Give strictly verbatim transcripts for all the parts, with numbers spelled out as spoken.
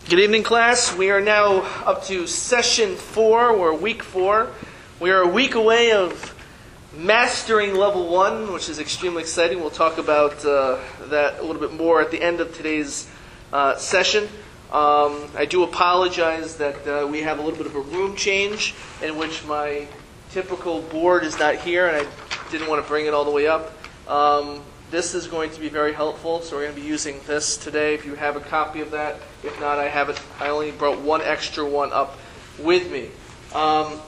Good evening, class. We are now up to session four, or week four. We are a week away of mastering level one, which is extremely exciting. We'll talk about uh, that a little bit more at the end of today's uh, session. Um, I do apologize that uh, we have a little bit of a room change in which my typical board is not here, and I didn't want to bring it all the way up. Um, This is going to be very helpful, so we're going to be using this today. If you have a copy of that, if not, I have it. I only brought one extra one up with me. Um,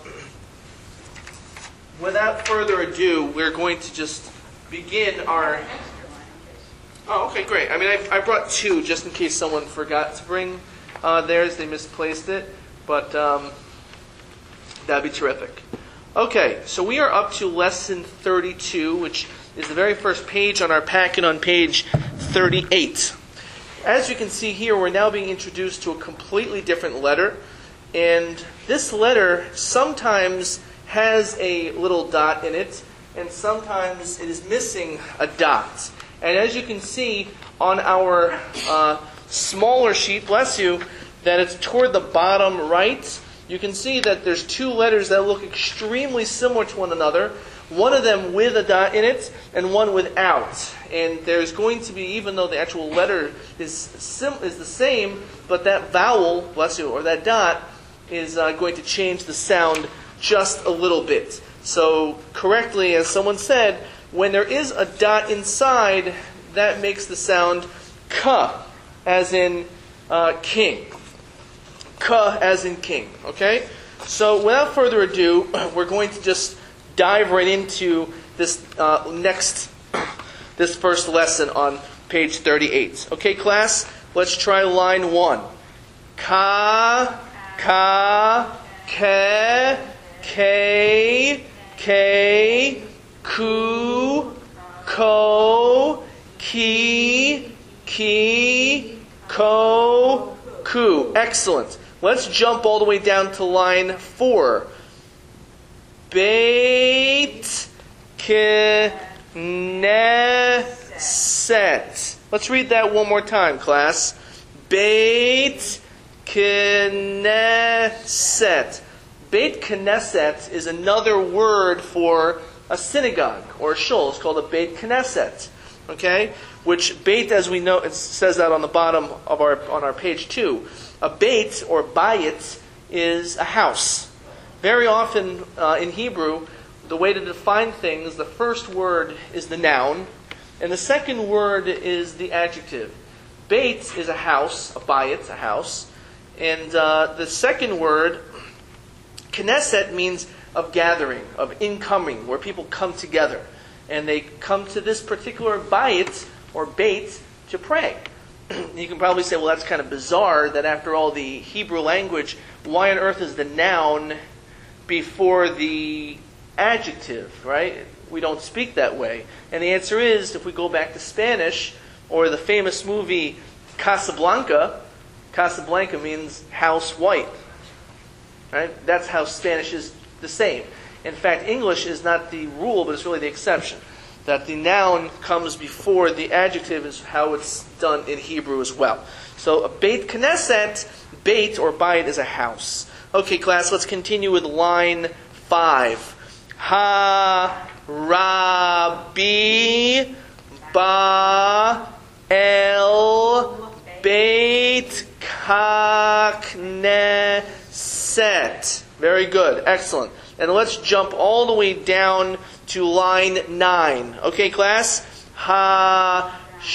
without further ado, we're going to just begin our. Oh, okay, great. I mean, I, I brought two just in case someone forgot to bring uh, theirs. They misplaced it, but um, that'd be terrific. Okay, so we are up to lesson thirty-two, which is the very first page on our packet on page thirty-eight. As you can see here, we're now being introduced to a completely different letter. And this letter sometimes has a little dot in it, and sometimes it is missing a dot. And as you can see on our uh, smaller sheet, bless you, that it's toward the bottom right, you can see that there's two letters that look extremely similar to one another. One of them with a dot in it, and one without. And there's going to be, even though the actual letter is sim- is the same, but that vowel, bless you, or that dot, is uh, going to change the sound just a little bit. So, correctly, as someone said, when there is a dot inside, that makes the sound ka, as in uh, king. Ka, as in king. Okay? So, without further ado, we're going to just dive right into this uh, next, this first lesson on page thirty-eight. Okay, class, let's try line one. Ka, ka, ke, ke, ke, ku, ko, ki, ki, ko, ku. Excellent. Let's jump all the way down to line four. Beit Knesset. Let's read that one more time, class. Beit Knesset. Beit Knesset is another word for a synagogue or a shul. It's called a Beit Knesset. Okay? Which Beit, as we know, it says that on the bottom of our on our page two. A Beit or Bayit is a house. Very often uh, in Hebrew, the way to define things, the first word is the noun, and the second word is the adjective. Beit is a house, a bayit, a house, and uh, the second word, Knesset, means of gathering, of incoming, where people come together, and they come to this particular bayit or beit to pray. You can probably say, well, that's kind of bizarre that after all the Hebrew language, why on earth is the noun before the adjective, right? We don't speak that way. And the answer is, if we go back to Spanish, or the famous movie Casablanca, Casablanca means house white. Right? That's how Spanish is the same. In fact, English is not the rule, but it's really the exception. That the noun comes before the adjective is how it's done in Hebrew as well. So a Beit Knesset, Beit or Bayit, is a house. Okay, class, let's continue with line five. Ha Rabbi Ba El Beit Knesset. Very good, excellent. And let's jump all the way down to line nine. Okay, class? Ha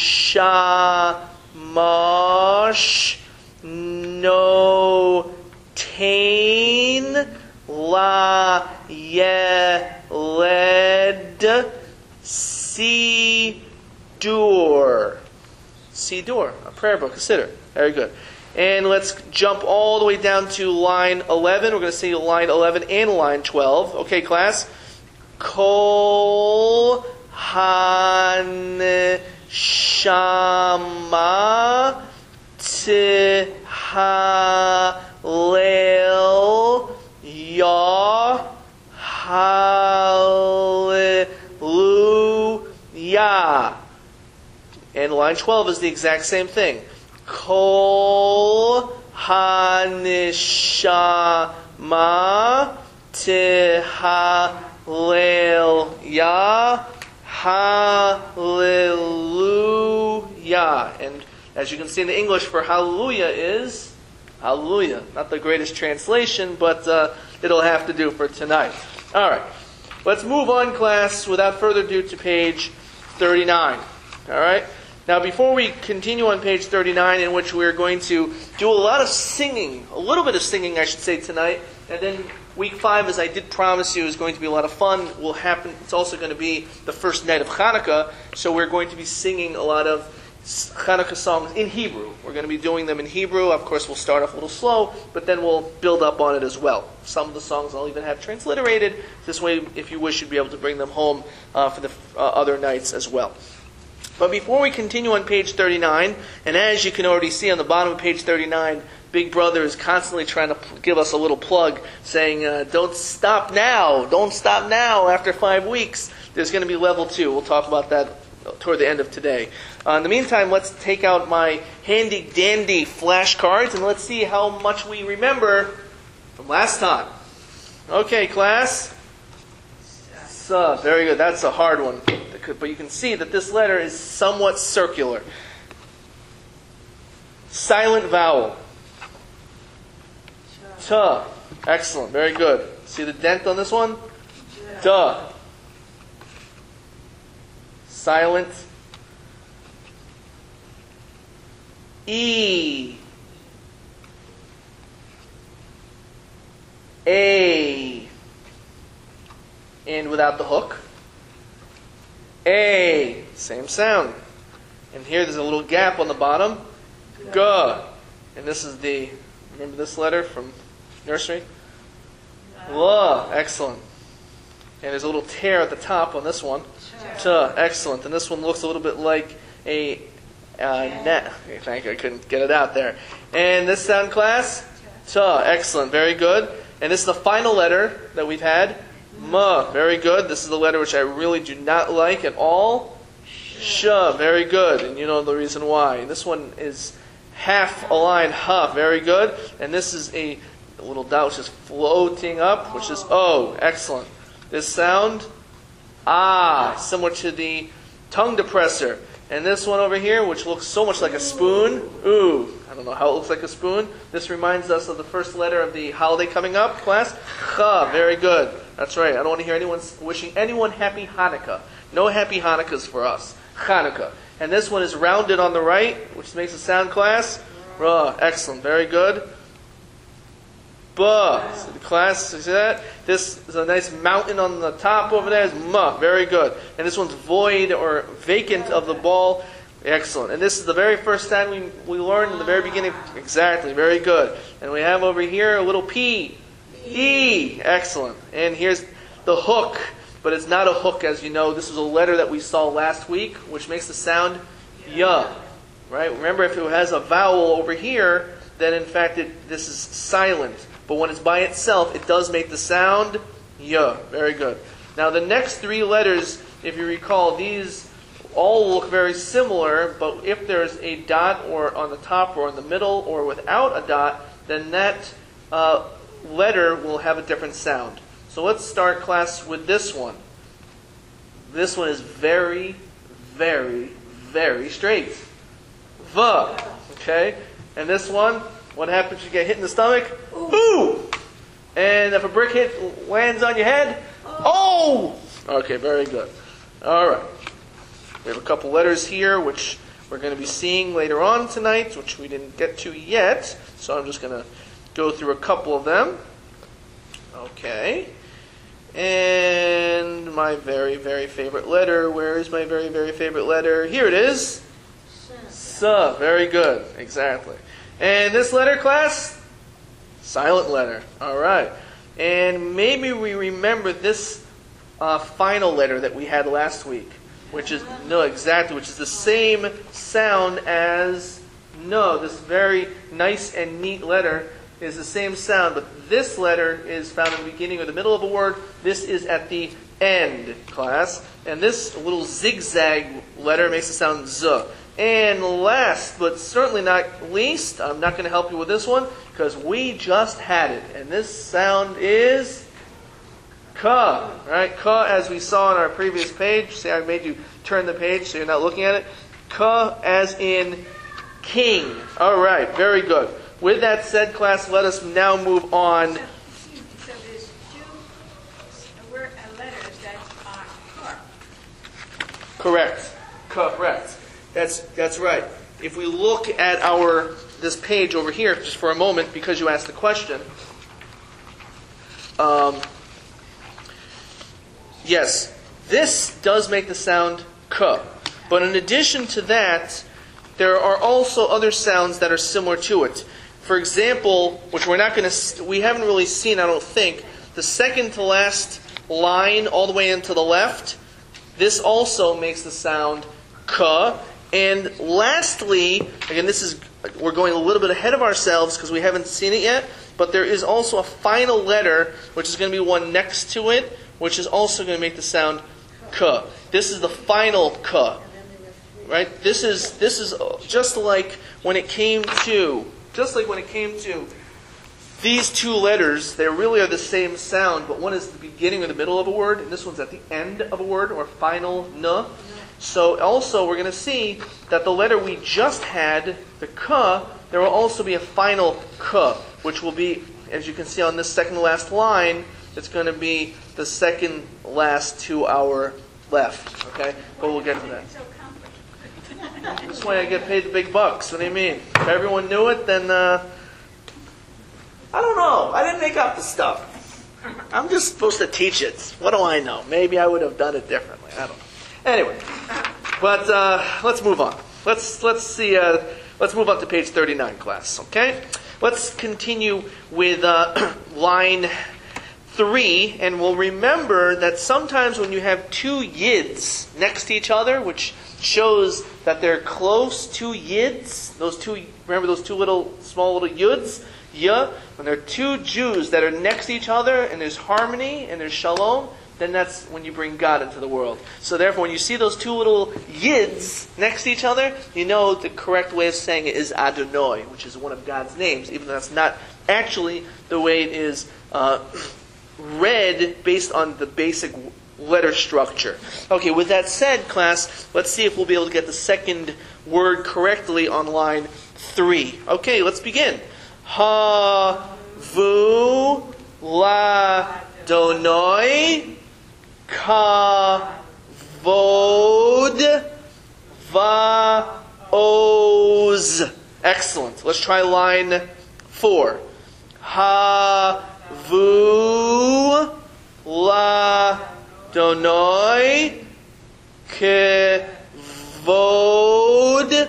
Shamash No Tain La Yeled Sidur. Sidur, a prayer book, a siddur. Very good. And let's jump all the way down to line eleven. We're going to see line eleven and line twelve. Okay, class? Kol Han Shama Tihalel Yah Hallelujah. And line twelve is the exact same thing. Kol hanishama tihalel ya hallelujah. And as you can see in the English for hallelujah is hallelujah. Not the greatest translation, but uh, it'll have to do for tonight. All right. Let's move on, class, without further ado to page thirty-nine. All right? Now, before we continue on page thirty-nine, in which we're going to do a lot of singing, a little bit of singing, I should say, tonight, and then week five, as I did promise you, is going to be a lot of fun. Will happen. It's also going to be the first night of Hanukkah, so we're going to be singing a lot of Hanukkah songs in Hebrew. We're going to be doing them in Hebrew. Of course, we'll start off a little slow, but then we'll build up on it as well. Some of the songs I'll even have transliterated. This way, if you wish, you'd be able to bring them home uh, for the uh, other nights as well. But before we continue on page thirty-nine, and as you can already see on the bottom of page thirty-nine, Big Brother is constantly trying to give us a little plug, saying, uh, don't stop now, don't stop now after five weeks. There's going to be level two. We'll talk about that toward the end of today. Uh, in the meantime, let's take out my handy-dandy flashcards, and let's see how much we remember from last time. Okay, class? So, very good. That's a hard one. But you can see that this letter is somewhat circular. Silent vowel. T. Excellent. Very good. See the dent on this one? D. Silent. E. A. And without the hook. A. Same sound. And here there's a little gap on the bottom. G. And this is the, remember this letter from nursery? L. Excellent. And there's a little tear at the top on this one. T. Excellent. And this one looks a little bit like a uh, net. Thank you, I couldn't get it out there. And this sound, class? T. Excellent. Very good. And this is the final letter that we've had. M. Very good. This is the letter which I really do not like at all. Sh. Very good. And you know the reason why. And this one is half a line. H. Very good. And this is a, a little dot which is floating up, which is O. Excellent. This sound, ah, similar to the tongue depressor. And this one over here, which looks so much like a spoon, ooh, I don't know how it looks like a spoon. This reminds us of the first letter of the holiday coming up, class. Ch. Very good. That's right. I don't want to hear anyone wishing anyone happy Hanukkah. No happy Hanukkahs for us. Hanukkah. And this one is rounded on the right, which makes a sound, class. R. Excellent. Very good. B. So the class, see that? This is a nice mountain on the top over there. Is M. Very good. And this one's void or vacant of the ball. Excellent. And this is the very first time we, we learned in the very beginning. Exactly. Very good. And we have over here a little P. E. Excellent. And here's the hook. But it's not a hook, as you know. This is a letter that we saw last week, which makes the sound Y. Right? Remember, if it has a vowel over here, then in fact it, this is silent. But when it's by itself, it does make the sound Y. Very good. Now the next three letters, if you recall, these all look very similar, but if there's a dot or on the top or in the middle or without a dot, then that uh, letter will have a different sound. So let's start, class, with this one. This one is very, very, very straight. V. Okay? And this one, what happens if you get hit in the stomach? Ooh. Ooh. And if a brick hit lands on your head? Oh! Okay, very good. All right. We have a couple letters here, which we're going to be seeing later on tonight, which we didn't get to yet. So I'm just going to go through a couple of them. Okay. And my very, very favorite letter. Where is my very, very favorite letter? Here it is. S. Very good. Exactly. And this letter, class? Silent letter. All right. And maybe we remember this uh, final letter that we had last week, which is no, exactly, which is the same sound as no. This very nice and neat letter is the same sound, but this letter is found in the beginning or the middle of a word. This is at the end, class. And this little zigzag letter makes the sound Z. And last, but certainly not least, I'm not going to help you with this one because we just had it. And this sound is ka. Right? Ka, as we saw on our previous page. See, I made you turn the page so you're not looking at it. Ka as in king. All right, very good. With that said, class, let us now move on. So, so there's two word, uh, letters that are ka. Correct. Correct. That's that's right. If we look at our this page over here just for a moment, because you asked the question. Um, yes, this does make the sound k. But in addition to that, there are also other sounds that are similar to it. For example, which we're not going to, we haven't really seen, I don't think, the second to last line all the way into the left. This also makes the sound k. And lastly, again, this is we're going a little bit ahead of ourselves because we haven't seen it yet. But there is also a final letter, which is going to be one next to it, which is also going to make the sound k. This is the final k. Right? This is this is just like when it came to just like when it came to these two letters. They really are the same sound, but one is the beginning or the middle of a word, and this one's at the end of a word, or final n. So also we're going to see that the letter we just had, the k, there will also be a final k, which will be, as you can see on this second last line, it's going to be the second last to our left. Okay, but we'll get to that. That's why I get paid the big bucks. What do you mean? If everyone knew it, then uh, I don't know. I didn't make up the stuff. I'm just supposed to teach it. What do I know? Maybe I would have done it differently. I don't know. Anyway, but uh, let's move on. Let's let's see. Uh, let's move on to page thirty-nine, class. Okay. Let's continue with uh, line three, and we'll remember that sometimes when you have two yids next to each other, which shows that they're close, two yids, those two, remember those two little, small little yuds? Yeah. When there are two Jews that are next to each other, and there's harmony, and there's shalom, then that's when you bring God into the world. So therefore, when you see those two little yids next to each other, you know the correct way of saying it is Adonai, which is one of God's names, even though that's not actually the way it is uh, read based on the basic letter structure. Okay, with that said, class, let's see if we'll be able to get the second word correctly on line three. Okay, let's begin. Ha, vu, la, donoi, ka, vod, va, oz. Excellent. Let's try line four. Ha, vu, la, donoi, ke, vod,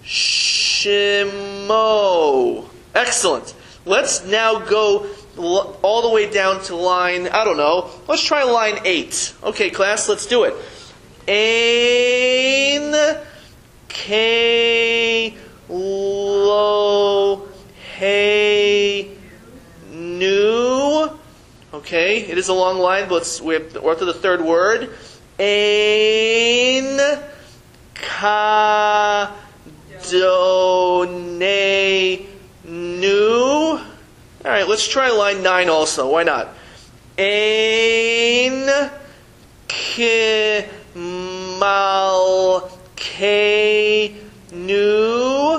shimo. Excellent. Let's now go all the way down to line, I don't know, let's try line eight. Okay, class, let's do it. Ein, ke, lo, he, nu. Okay, it is a long line, but let's, we have, we're up to the third word. Ein, ka, do, ne, nu. All right, let's try line nine also. Why not? Ein, ke, mal, ke, nu.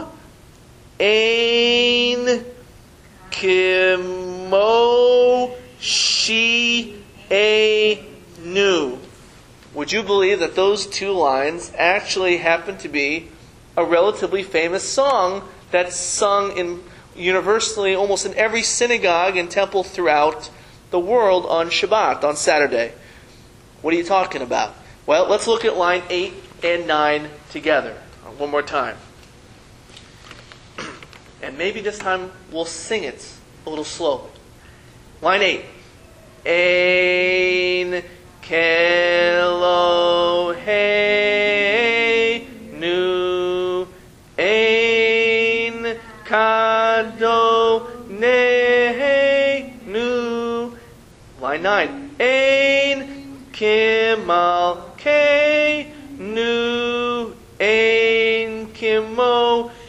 Ein, ke, mo, she, a, nu. Would you believe that those two lines actually happen to be a relatively famous song that's sung in universally almost in every synagogue and temple throughout the world on Shabbat, on Saturday? What are you talking about? Well, let's look at line eight and nine together. One more time. And maybe this time we'll sing it a little slowly. Line eight. Ein, ke, lo, he, nu. Ein, ka, do, ne, nu. Line nine. Ein, ke, mal, ke, nu. Ein, ke,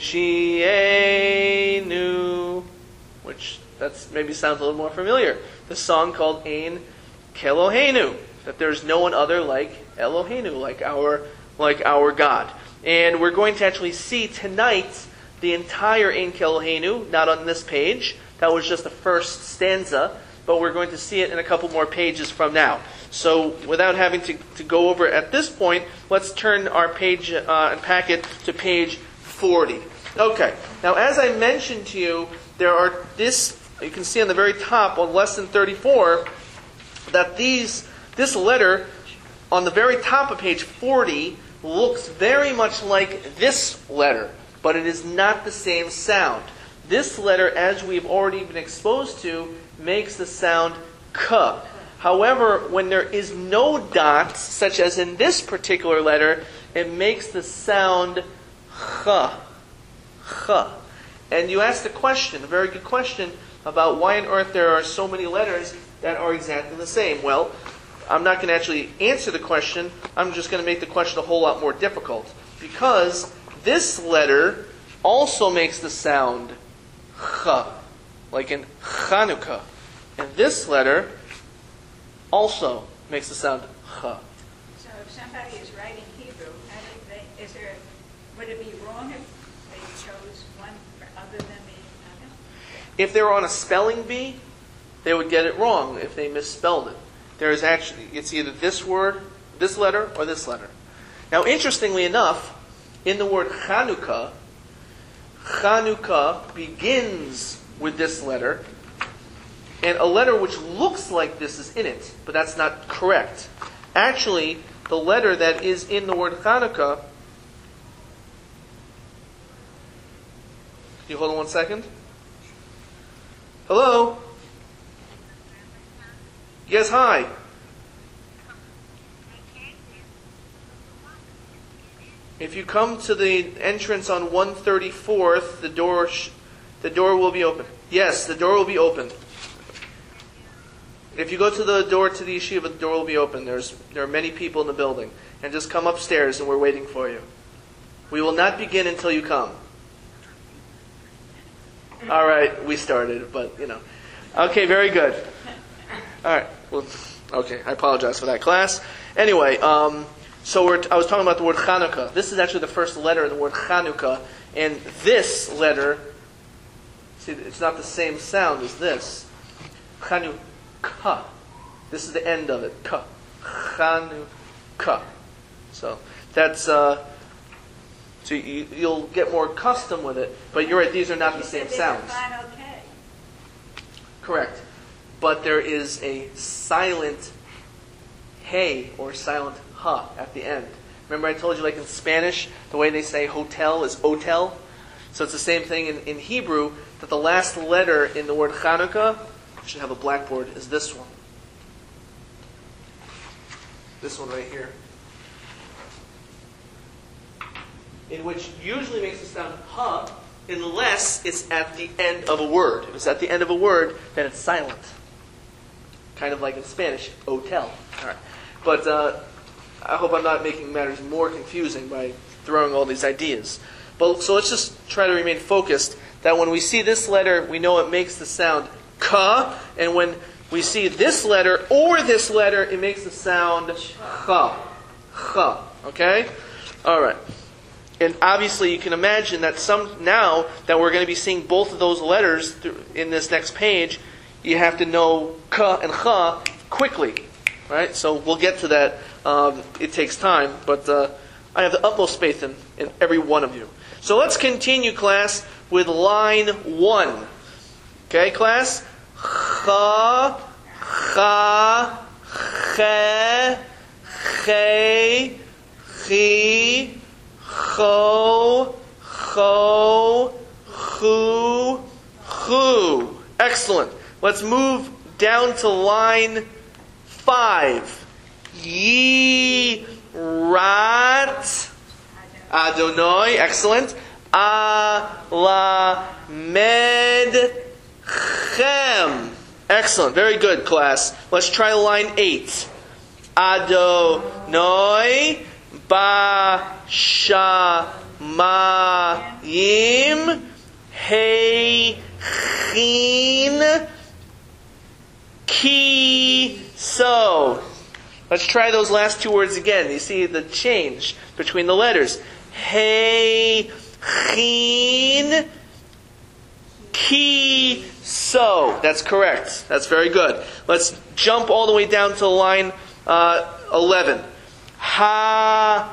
Echienu, which that's maybe sounds a little more familiar. The song called Ein Keloheinu, that there's no one other like Eloheinu, like our like our God. And we're going to actually see tonight the entire Ein Keloheinu, not on this page. That was just the first stanza, but we're going to see it in a couple more pages from now. So without having to, to go over it at this point, let's turn our page uh, and packet to page forty. Okay, now as I mentioned to you, there are this, you can see on the very top on lesson thirty-four, that these this letter on the very top of page forty looks very much like this letter, but it is not the same sound. This letter, as we've already been exposed to, makes the sound k. However, when there is no dots, such as in this particular letter, it makes the sound ch. Ch. And you asked a question, a very good question, about why on earth there are so many letters that are exactly the same. Well, I'm not going to actually answer the question. I'm just going to make the question a whole lot more difficult. Because this letter also makes the sound ch, like in Chanukah. And this letter also makes the sound ch. So if somebody is writing Hebrew, how do they, is there, would it be wrong if they chose one other than the other? If they were on a spelling bee, they would get it wrong if they misspelled it. There is actually, it's either this word, this letter, or this letter. Now, interestingly enough, in the word Chanukah, Chanukah begins with this letter, and a letter which looks like this is in it, but that's not correct. Actually, the letter that is in the word Chanukah, can you hold on one second? Hello? Yes, hi. If you come to the entrance on one thirty-fourth, the door sh- the door will be open. Yes, the door will be open. If you go to the door to the yeshiva, the door will be open. There's there are many people in the building. And just come upstairs and we're waiting for you. We will not begin until you come. All right, we started, but you know. Okay, very good. All right. Well, okay, I apologize for that, class. Anyway, um, so we're t- I was talking about the word Chanukah. This is actually the first letter in the word Chanukah, and this letter, see, it's not the same sound as this. Chanukah. This is the end of it. Ka. Chanukah. So that's uh, so you, you'll get more accustomed with it. But you're right; these are not the same sounds. Correct. But there is a silent hey or silent ha at the end. Remember I told you, like in Spanish, the way they say hotel is hotel? So it's the same thing in, in Hebrew, that the last letter in the word Chanukah, I should have a blackboard, is this one. This one right here. In which usually makes the sound ha, unless it's at the end of a word. If it's at the end of a word, then it's silent. Kind of like in Spanish, hotel. All right. But uh, I hope I'm not making matters more confusing by throwing all these ideas. But so let's just try to remain focused that when we see this letter, we know it makes the sound ka, and when we see this letter or this letter, it makes the sound cha. Cha. Okay? All right. And obviously you can imagine that some now that we're going to be seeing both of those letters in this next page, you have to know ka and cha quickly, right? So we'll get to that. Um, it takes time, but uh, I have the utmost faith in, in every one of you. So let's continue, class, with line one. Okay, class? Cha, cha, che, che, chi, cho, cho, chu, chu. Excellent. Let's move down to line five. Yi rat Adonai. Excellent. Alamedchem. Excellent. Very good, class. Let's try line eight. Adonai Bashamayim mayim, hey, chin, ki, so. Let's try those last two words again. You see the change between the letters. Hey, chin, ki, so. That's correct. That's very good. Let's jump all the way down to line uh, eleven. Ha,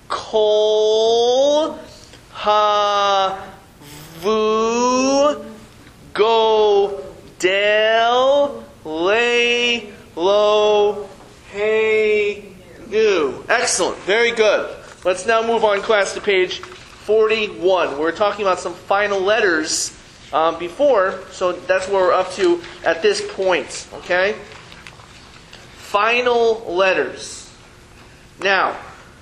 kol, ha, vu, go, del, lay, lo, hey, new. Excellent. Very good. Let's now move on, class, to page forty-one. We're talking about some final letters um, before, so that's where we're up to at this point. Okay? Final letters. Now,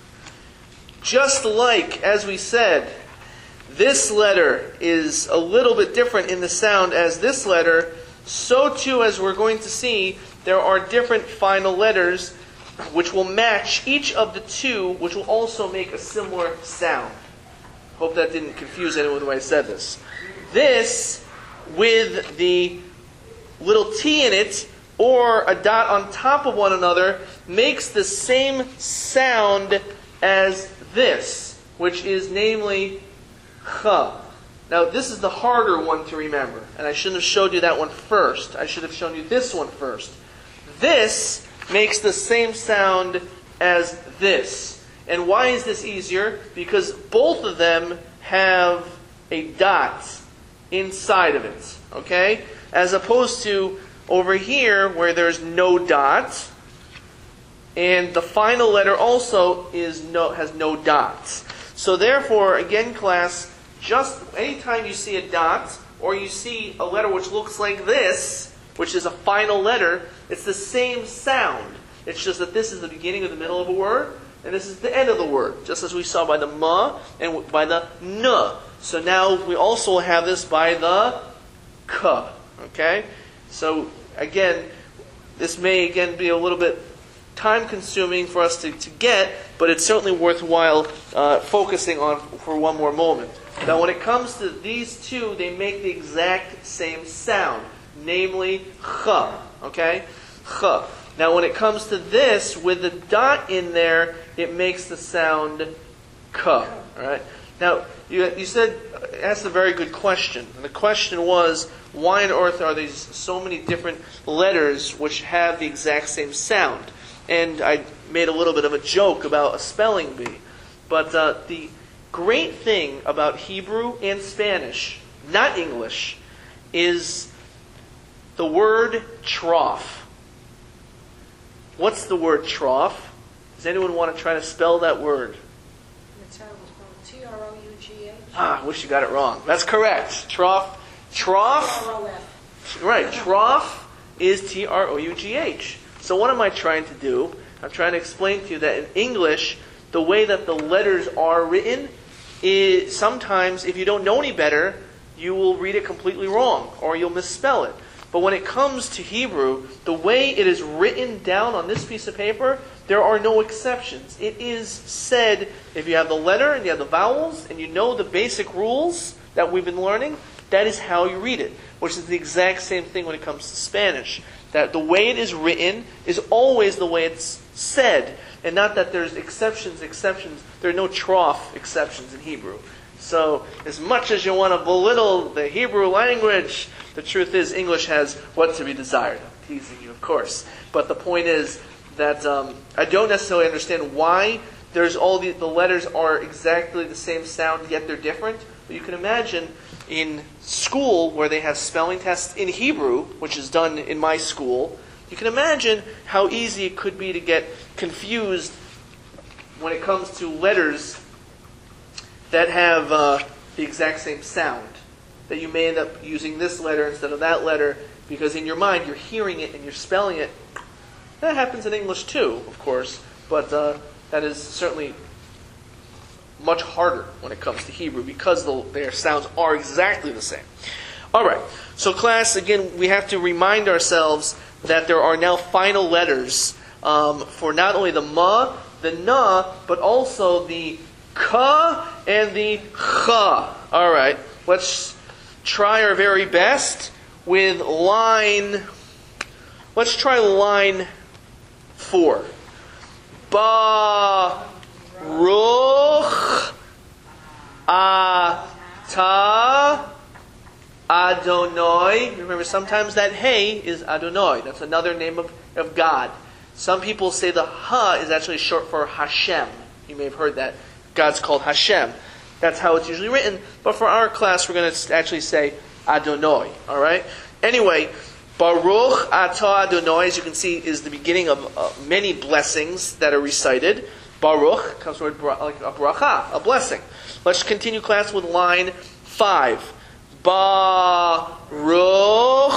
just like, as we said, this letter is a little bit different in the sound as this letter, so too, as we're going to see, there are different final letters which will match each of the two, which will also make a similar sound. Hope that didn't confuse anyone when I said this. This, with the little T in it, or a dot on top of one another, makes the same sound as this, which is namely ch. Now, this is the harder one to remember, and I shouldn't have showed you that one first. I should have shown you this one first. This makes the same sound as this. And why is this easier? Because both of them have a dot inside of it, okay? As opposed to over here where there's no dot, and the final letter also is no has no dots. So therefore, again, class, just anytime you see a dot or you see a letter which looks like this, which is a final letter, it's the same sound. It's just that this is the beginning of the middle of a word, and this is the end of the word, just as we saw by the ma and by the n. So now we also have this by the k. Okay? So again, this may again be a little bit time-consuming for us to, to get, but it's certainly worthwhile uh, focusing on for one more moment. Now when it comes to these two, they make the exact same sound, namely ch. Okay? Ch. Now when it comes to this, with the dot in there, it makes the sound k. All right? Now, you, you said, asked a very good question. And the question was, why on earth are these so many different letters which have the exact same sound? And I made a little bit of a joke about a spelling bee. But uh, the great thing about Hebrew and Spanish, not English, is the word trough. What's the word trough? Does anyone want to try to spell that word? It's how it was spelled. T R O U G H. Ah, I wish you got it wrong. That's correct. Trough. Trough. T R O F. Right. Trough is T R O U G H. So what am I trying to do? I'm trying to explain to you that in English, the way that the letters are written is sometimes, if you don't know any better, you will read it completely wrong or you'll misspell it. But when it comes to Hebrew, the way it is written down on this piece of paper, there are no exceptions. It is said, if you have the letter and you have the vowels and you know the basic rules that we've been learning, that is how you read it, which is the exact same thing when it comes to Spanish. That the way it is written is always the way it's said, and not that there's exceptions, exceptions. There are no trough exceptions in Hebrew. So, as much as you want to belittle the Hebrew language, the truth is English has what to be desired. I'm teasing you, of course. But the point is that um, I don't necessarily understand why there's all the, the letters are exactly the same sound, yet they're different. But you can imagine in school where they have spelling tests in Hebrew, which is done in my school, you can imagine how easy it could be to get confused when it comes to letters that have uh, the exact same sound. That you may end up using this letter instead of that letter because in your mind you're hearing it and you're spelling it. That happens in English too, of course, but uh, that is certainly much harder when it comes to Hebrew because the, their sounds are exactly the same. All right, so class, again, we have to remind ourselves that there are now final letters um, for not only the ma, the na, but also the ka and the cha. All right, let's try our very best with line. Let's try line four. Baruch atah Adonai. Remember, sometimes that hey is Adonai. That's another name of, of God. Some people say the ha is actually short for Hashem. You may have heard that. God's called Hashem. That's how it's usually written. But for our class, we're going to actually say Adonai. All right? Anyway, Baruch atah Adonai, as you can see, is the beginning of uh, many blessings that are recited. Baruch comes from like a bracha, a blessing. Let's continue class with line five. Baruch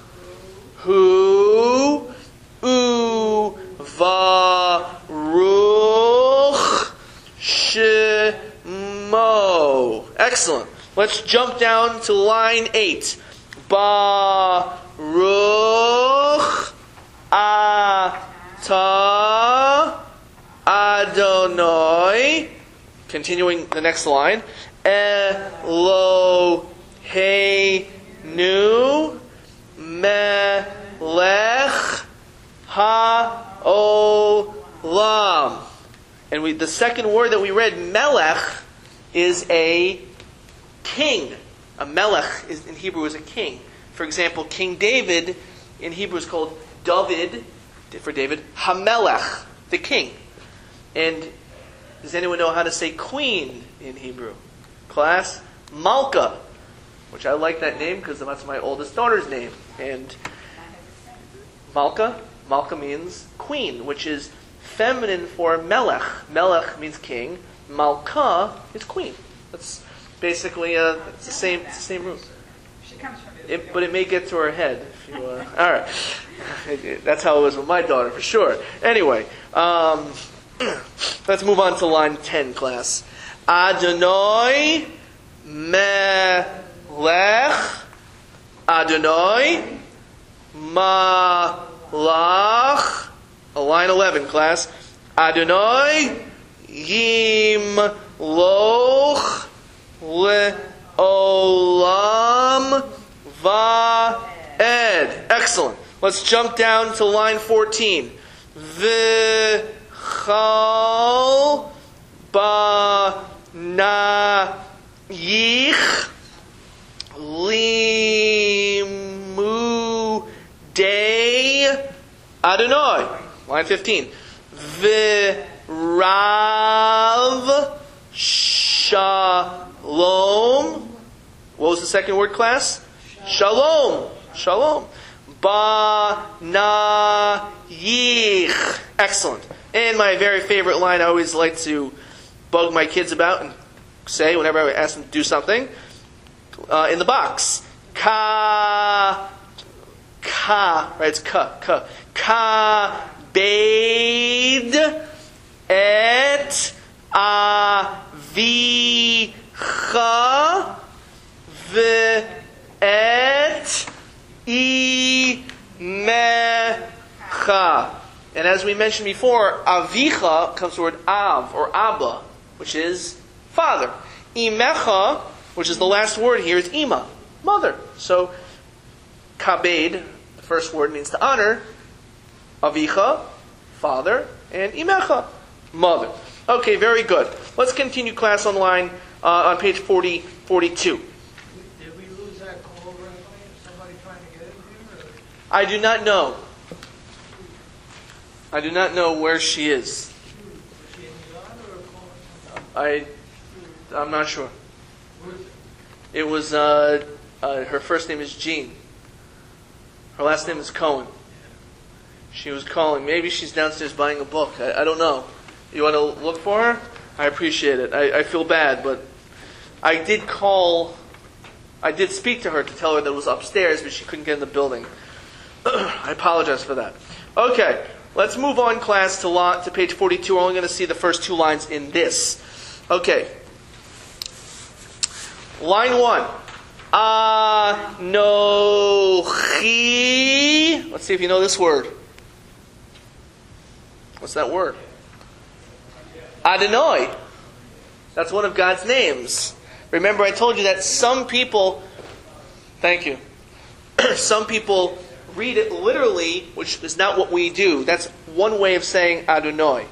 hu u varuch shemo. Excellent. Let's jump down to line eight. Baruch atah Adonai. Continuing the next line. Eloheinu melech haolam. And we, the second word that we read, melech, is a king. A melech is, in Hebrew is a king. For example, King David in Hebrew is called David, for David, Hamelech, the king. And does anyone know how to say queen in Hebrew? Class? Malka, which I like that name because that's my oldest daughter's name. And Malka, Malka means queen, which is feminine for melech. Melech means king. Malka is queen. That's basically a, it's the same, it's the same root. She comes from It, but it may get to her head. If you, uh, all right, that's how it was with my daughter for sure. Anyway, um, let's move on to line ten, class. Adonai melech Adonai malach. Line eleven, class. Adonai yimloch le'olam va'ed. Excellent. Let's jump down to line fourteen. V'chal ba'nayich limudei Adonai. Line fifteen. V'rav shalom. What was the second word, class? Shalom. Shalom. Ba-na-yich. Excellent. And my very favorite line I always like to bug my kids about and say whenever I ask them to do something. Uh, in the box. Ka. Ka. Right, it's ka. Ka. Ka. Beid. Et. Avicha. V'et. Imecha. And as we mentioned before, Avicha comes from the word Av or Abba, which is father. Imecha, which is the last word here, is Ima, mother. So, Kabed, the first word, means to honor. Avicha, father, and Imecha, mother. Okay, very good. Let's continue class on line uh, on page forty, forty-two. Did we lose that call, Rabbi? Somebody trying to get in here? Or? I do not know. I do not know where she is. Was she in Iran or calling? I, I'm not sure. Who is it? It was, uh, uh, her first name is Jean. Her last name is Cohen. She was calling. Maybe she's downstairs buying a book. I, I don't know. You want to look for her? I appreciate it. I, I feel bad, but I did call, I did speak to her to tell her that it was upstairs, but she couldn't get in the building. I apologize for that. Okay, let's move on, class, to, lot, to page forty-two. We're only going to see the first two lines in this. Okay. Line one. Anochi. Let's see if you know this word. What's that word? Adonai. That's one of God's names. Remember, I told you that some people, thank you, some people read it literally, which is not what we do. That's one way of saying Adonai.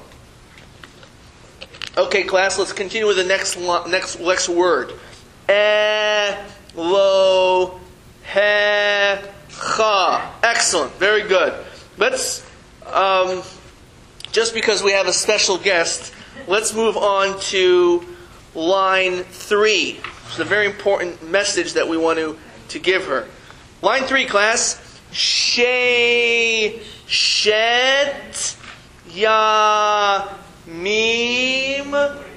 Okay, class, let's continue with the next next next word. Elohecha. Excellent, very good. Let's, um, just because we have a special guest, let's move on to line three. It's a very important message that we want to, to give her. Line three, class. She shet yamim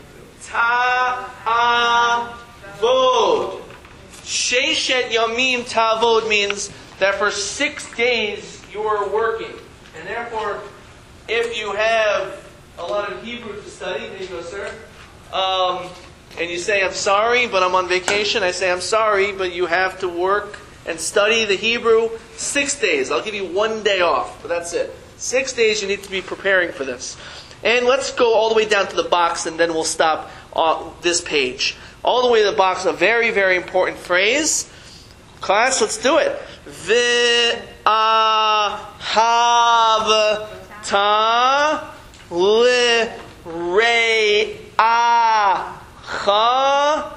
ta'avod. She shet yamim ta'avod means that for six days you are working. And therefore, if you have a lot of Hebrew to study, there you go, sir. Um, and you say, I'm sorry, but I'm on vacation. I say, I'm sorry, but you have to work and study the Hebrew six days. I'll give you one day off, but that's it. Six days you need to be preparing for this. And let's go all the way down to the box, and then we'll stop on this page. All the way to the box, a very, very important phrase. Class, let's do it. V'ahavta li're'acha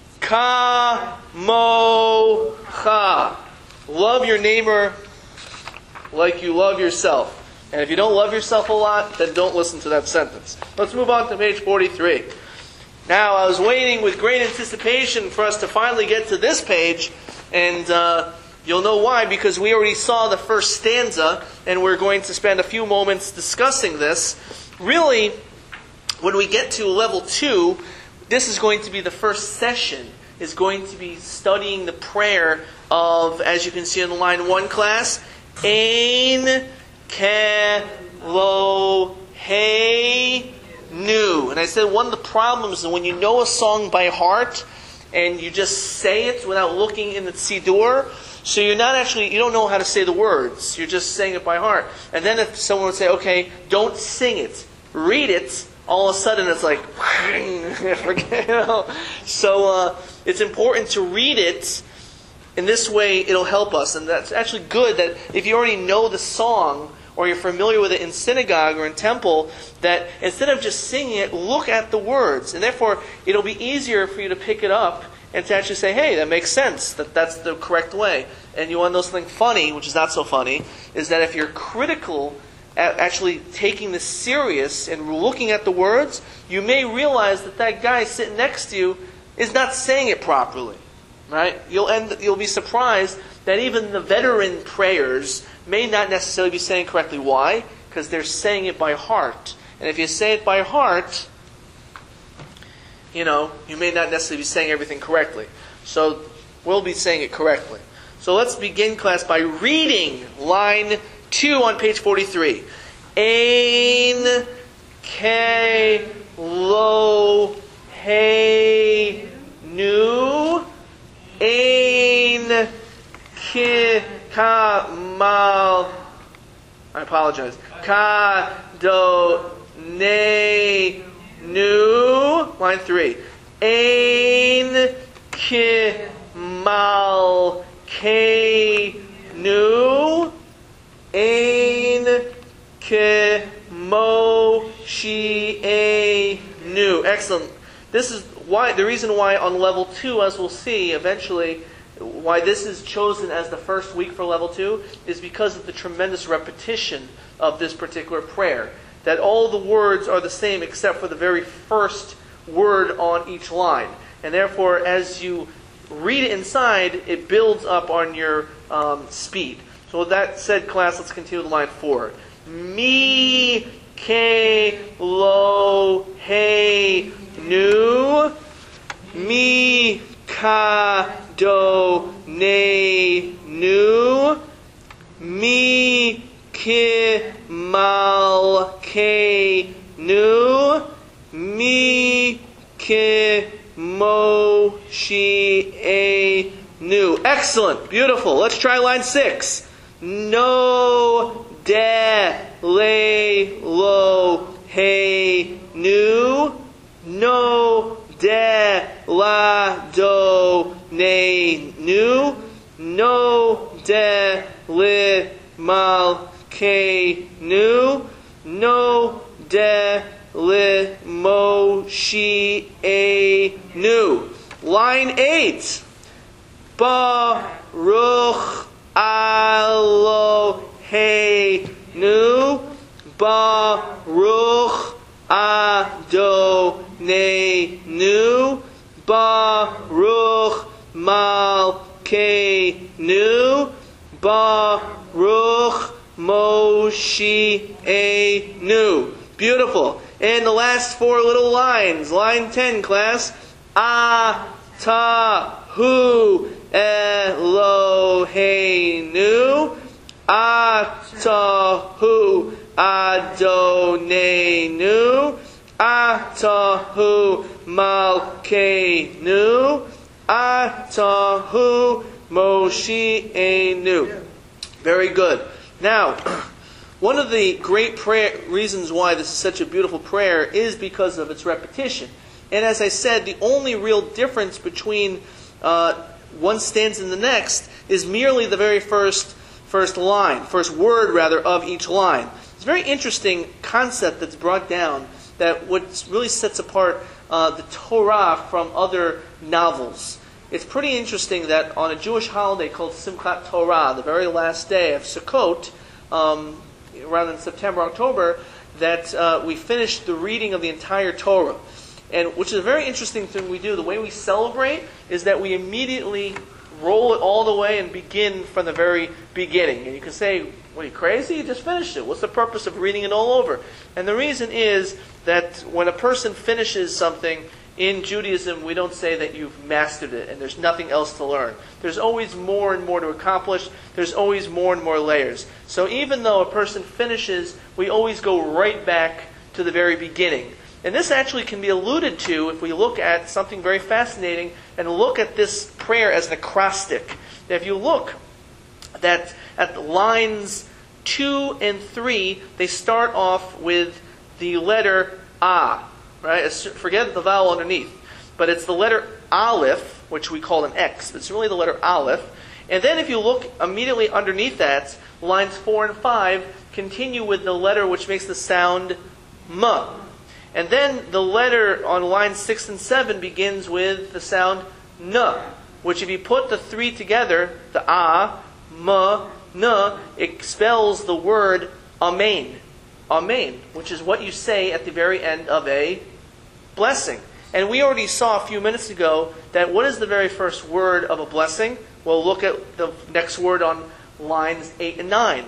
kamocha. Love your neighbor like you love yourself. And if you don't love yourself a lot, then don't listen to that sentence. Let's move on to page forty-three. Now, I was waiting with great anticipation for us to finally get to this page, and uh, you'll know why, because we already saw the first stanza, and we're going to spend a few moments discussing this. Really, when we get to level two, this is going to be the first session, is going to be studying the prayer of, as you can see in the line one class, Ein Kelohei Nu. And I said one of the problems is when you know a song by heart and you just say it without looking in the Siddur, so you're not actually, you don't know how to say the words. You're just saying it by heart. And then if someone would say, okay, don't sing it, read it, all of a sudden it's like, forget, you know. So uh, it's important to read it. In this way, it'll help us. And that's actually good that if you already know the song, or you're familiar with it in synagogue or in temple, that instead of just singing it, look at the words. And therefore, it'll be easier for you to pick it up and to actually say, hey, that makes sense, that that's the correct way. And you want to know something funny, which is not so funny, is that if you're critical at actually taking this serious and looking at the words, you may realize that that guy sitting next to you is not saying it properly. Right? You'll end. You'll be surprised that even the veteran prayers may not necessarily be saying correctly. Why? Because they're saying it by heart. And if you say it by heart, you know, you may not necessarily be saying everything correctly. So we'll be saying it correctly. So let's begin class by reading line two on page forty-three. Ein Kelohei Nu. Ein Kamal. I apologize. Kadonei Nu. Line three. Ein Kimal Nu. Ein Kemoshi Nu. Excellent. This is why the reason why on level two, as we'll see eventually, why this is chosen as the first week for level two is because of the tremendous repetition of this particular prayer. That all the words are the same except for the very first word on each line. And therefore, as you read it inside, it builds up on your um, speed. So with that said, class, let's continue with line four. Mi Kelohei Nu. Mi Kadonei Nu. Mi Kimal Nu. Mi Kemoshi Nu. Excellent. Beautiful. Let's try line six. No de le lo he nu. No de la do ne nu, no de li mal ke nu, no de li mo shi a nu. Line eight. Baruch Eloheinu, Baruch Adonenu, Baruch Malkeinu, Baruch Moshienu. Beautiful. And the last four little lines. Line ten, class. Atahu Eloheinu, Atahu Adonenu, Atahu Malkeinu, Atahu Moshienu. Very good. Now, one of the great prayer, reasons why this is such a beautiful prayer is because of its repetition. And as I said, the only real difference between uh, one stanza and the next is merely the very first first line, first word rather, of each line. It's a very interesting concept that's brought down that what really sets apart uh, the Torah from other novels. It's pretty interesting that on a Jewish holiday called Simchat Torah, the very last day of Sukkot, um, around in September, October, that uh, we finish the reading of the entire Torah. And which is a very interesting thing we do. The way we celebrate is that we immediately roll it all the way and begin from the very beginning. And you can say, what, are you crazy? You just finished it. What's the purpose of reading it all over? And the reason is that when a person finishes something in Judaism, we don't say that you've mastered it and there's nothing else to learn. There's always more and more to accomplish. There's always more and more layers. So even though a person finishes, we always go right back to the very beginning. And this actually can be alluded to if we look at something very fascinating and look at this prayer as an acrostic. If you look that at lines two and three, they start off with the letter A, right? Forget the vowel underneath. But it's the letter Aleph, which we call an X, but it's really the letter Aleph. And then if you look immediately underneath that, lines four and five continue with the letter which makes the sound M. And then the letter on lines six and seven begins with the sound N, which if you put the three together, the A, M, N, it spells the word Amen. Amen, which is what you say at the very end of a blessing. And we already saw a few minutes ago that what is the very first word of a blessing? Well, look at the next word on lines eight and nine.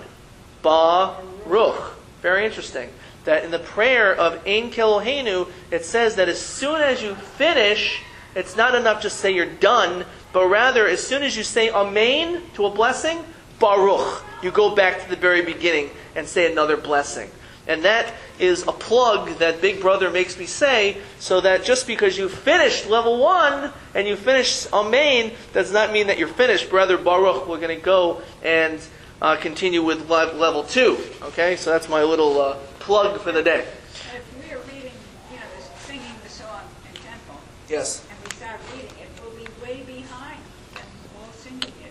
Baruch. Very interesting. That in the prayer of Ein Keloheinu, it says that as soon as you finish, it's not enough to say you're done, but rather as soon as you say Amen to a blessing, Baruch, you go back to the very beginning and say another blessing. And that is a plug that Big Brother makes me say, so that just because you finished level one and you finished Amen, does not mean that you're finished. Brother Baruch, we're going to go and uh, continue with level two. Okay, so that's my little uh, plug for the day. If we are reading, you know, this, singing the song in temple, Yes. and we start reading it, we'll be way behind and all singing it.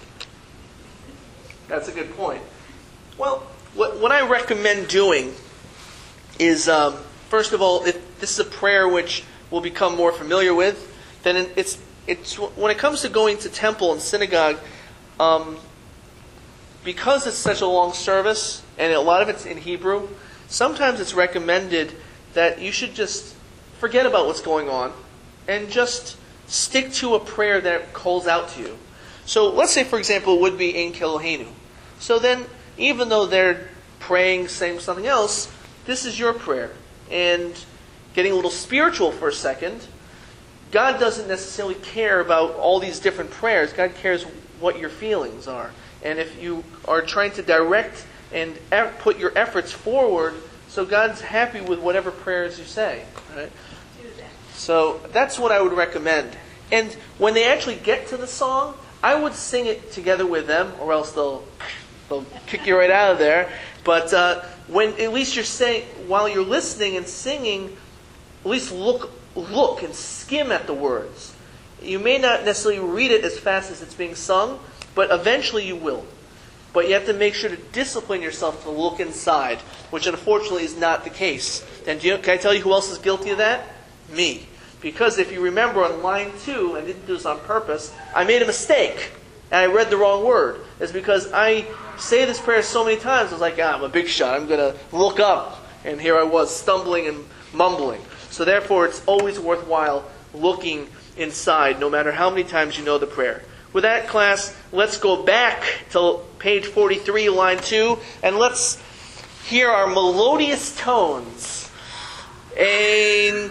That's a good point. Well, what, what I recommend doing is, um, first of all, if this is a prayer which we'll become more familiar with, then it's it's when it comes to going to temple and synagogue, um, because it's such a long service and a lot of it's in Hebrew, sometimes it's recommended that you should just forget about what's going on and just stick to a prayer that calls out to you. So let's say, for example, it would be Ein Keloheinu. So then, even though they're praying, saying something else, this is your prayer. And getting a little spiritual for a second, God doesn't necessarily care about all these different prayers. God cares what your feelings are. And if you are trying to direct and put your efforts forward, so God's happy with whatever prayers you say. Right? Do that. So that's what I would recommend. And when they actually get to the song, I would sing it together with them, or else they'll they'll kick you right out of there. But uh, when at least you're saying, while you're listening and singing, at least look look and skim at the words. You may not necessarily read it as fast as it's being sung, but eventually you will. But you have to make sure to discipline yourself to look inside, which unfortunately is not the case. And do you, can I tell you who else is guilty of that? Me. Because if you remember on line two, I didn't do this on purpose, I made a mistake. And I read the wrong word. It's because I say this prayer so many times, I was like, ah, I'm a big shot. I'm going to look up. And here I was stumbling and mumbling. So therefore, it's always worthwhile looking inside, no matter how many times you know the prayer. With that, class, let's go back to page forty-three, line two, and let's hear our melodious tones. Ein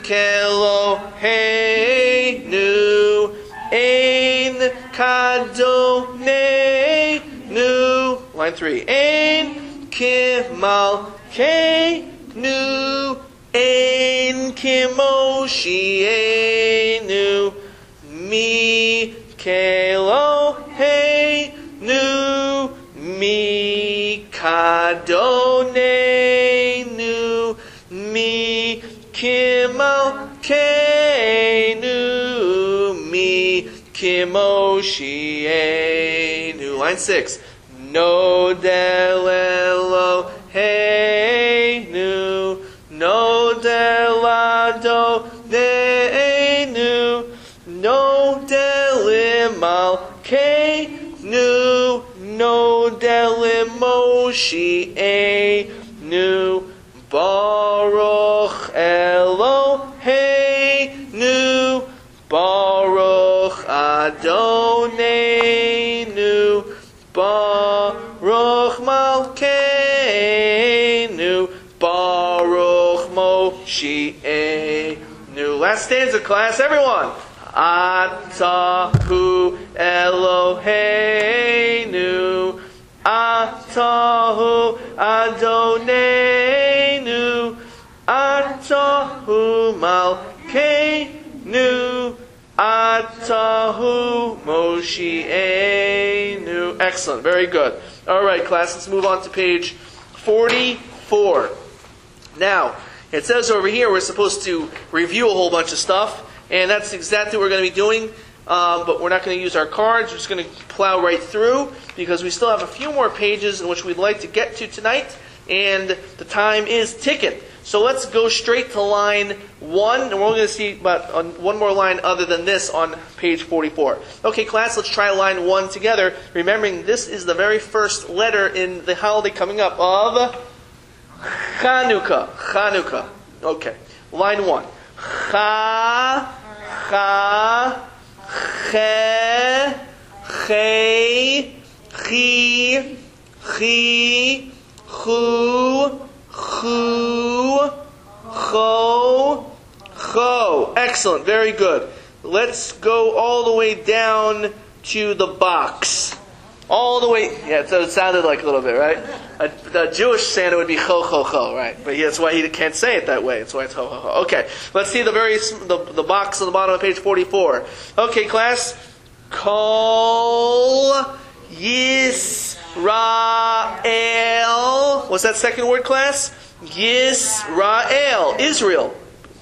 Keloheinu, Ein Kadoneinu. Line three. Ein Kimalkeinu, Ein Kimoshienu, Mi Keloheinu, Mi Kadoneinu, Mi Kimalkeinu, Mi Kimoshienu. Line six. No del Eloheinu, no del Adoneinu, no del Imalkeinu, no del Imoshienu, Baruch Eloheinu, Baruch Adoneinu, Baruch Malkeinu, Baruch Moshienu. Last stanza, class, everyone. Atahu Eloheinu, Atahu Adoneinu, Atahu Malkeinu, Atahu Moshienu. Excellent. Very good. All right, class, let's move on to page forty-four. Now, it says over here we're supposed to review a whole bunch of stuff, and that's exactly what we're going to be doing, um, but we're not going to use our cards. We're just going to plow right through, because we still have a few more pages in which we'd like to get to tonight, and the time is ticking. So let's go straight to line one, and we're only going to see about uh, one more line other than this on page forty-four. Okay, class, let's try line one together, remembering this is the very first letter in the holiday coming up of Chanukah. Chanukah. Okay, line one. Cha, cha, che, che, chi, chi, chu, chu, cho, cho. Excellent. Very good. Let's go all the way down to the box. All the way. Yeah, so it sounded like a little bit, right? A, a Jewish Santa would be cho, cho, cho, right? But that's why he can't say it that way. That's why it's ho, ho, ho. Okay. Let's see the very the, the box on the bottom of page forty-four. Okay, class. Kol Yisrael. What's that second word, class? Yisrael. Israel.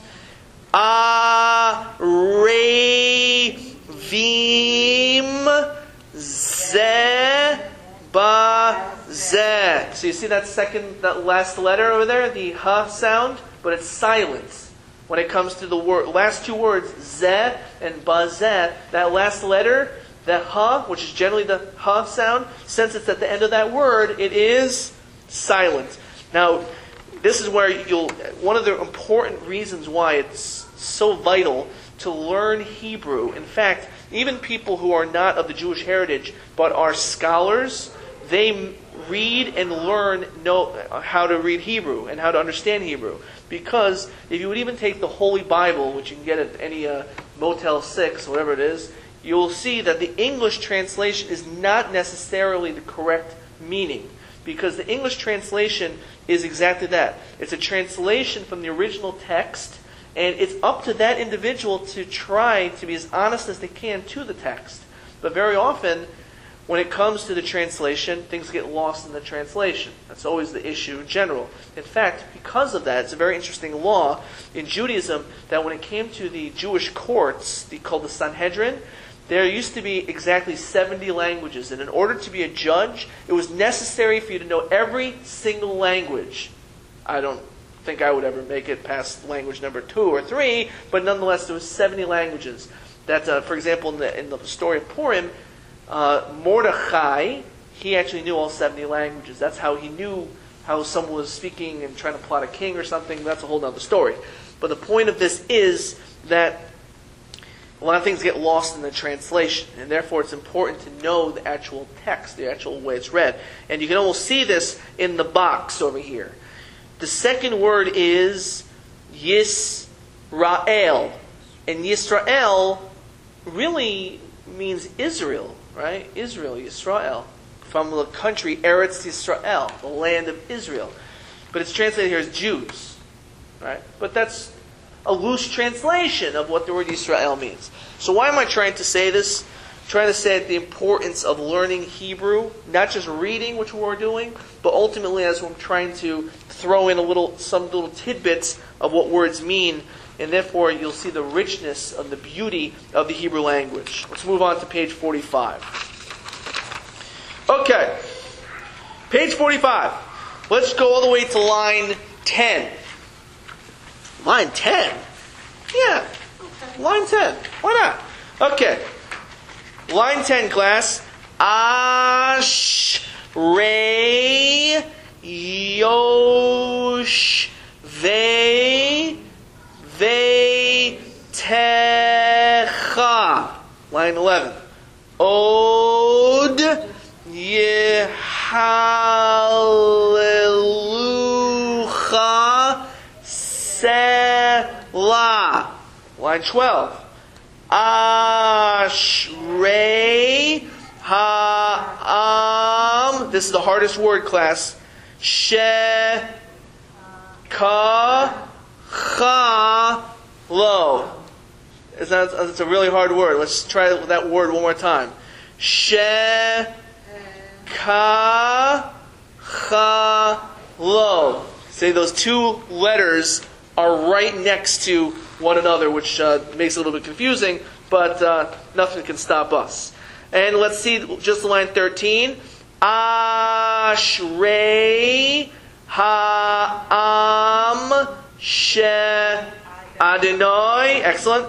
Arevim Zeh Ba Zeh. So you see that second, that last letter over there, the ha sound, but it's silent when it comes to the word, last two words, Zeh and Ba Zeh. That last letter, the ha, which is generally the ha sound, since it's at the end of that word, it is silent. Now, this is where you'll, one of the important reasons why it's so vital to learn Hebrew. In fact, even people who are not of the Jewish heritage, but are scholars, they read and learn know how to read Hebrew and how to understand Hebrew. Because if you would even take the Holy Bible, which you can get at any uh, Motel six, whatever it is, you'll see that the English translation is not necessarily the correct meaning. Because the English translation is exactly that. It's a translation from the original text, and it's up to that individual to try to be as honest as they can to the text. But very often, when it comes to the translation, things get lost in the translation. That's always the issue in general. In fact, because of that, it's a very interesting law in Judaism that when it came to the Jewish courts, the, called the Sanhedrin, there used to be exactly seventy languages. And in order to be a judge, it was necessary for you to know every single language. I don't think I would ever make it past language number two or three, but nonetheless, there was seventy languages. That, uh, for example, in the, in the story of Purim, uh, Mordechai, he actually knew all seventy languages. That's how he knew how someone was speaking and trying to plot a king or something. That's a whole other story. But the point of this is that a lot of things get lost in the translation, and therefore it's important to know the actual text, the actual way it's read. And you can almost see this in the box over here. The second word is Yisrael. And Yisrael really means Israel, right? Israel, Yisrael. From the country Eretz Yisrael, the land of Israel. But it's translated here as Jews, right? But that's a loose translation of what the word Yisrael means. So why am I trying to say this? I'm trying to say the importance of learning Hebrew, not just reading, which we're doing, but ultimately as I'm trying to throw in a little, some little tidbits of what words mean, and therefore you'll see the richness of the beauty of the Hebrew language. Let's move on to page forty-five. Okay, page forty-five. Let's go all the way to line ten. Line ten? Yeah, line ten. Why not? Okay. Line ten, class. Ashrei Yosh Ve Ve Techa. Line eleven. Od Yehallelucha Selah. Line twelve. Ashrei Ha'am. This is the hardest word, class. She Ka Cha Lo. It's, not, it's a really hard word. Let's try that word one more time. She Ka Cha Lo. Say those two letters are right next to one another, which uh, makes it a little bit confusing, but uh, nothing can stop us. And let's see just line thirteen. Ashrei Ha'am She Adonai. Excellent.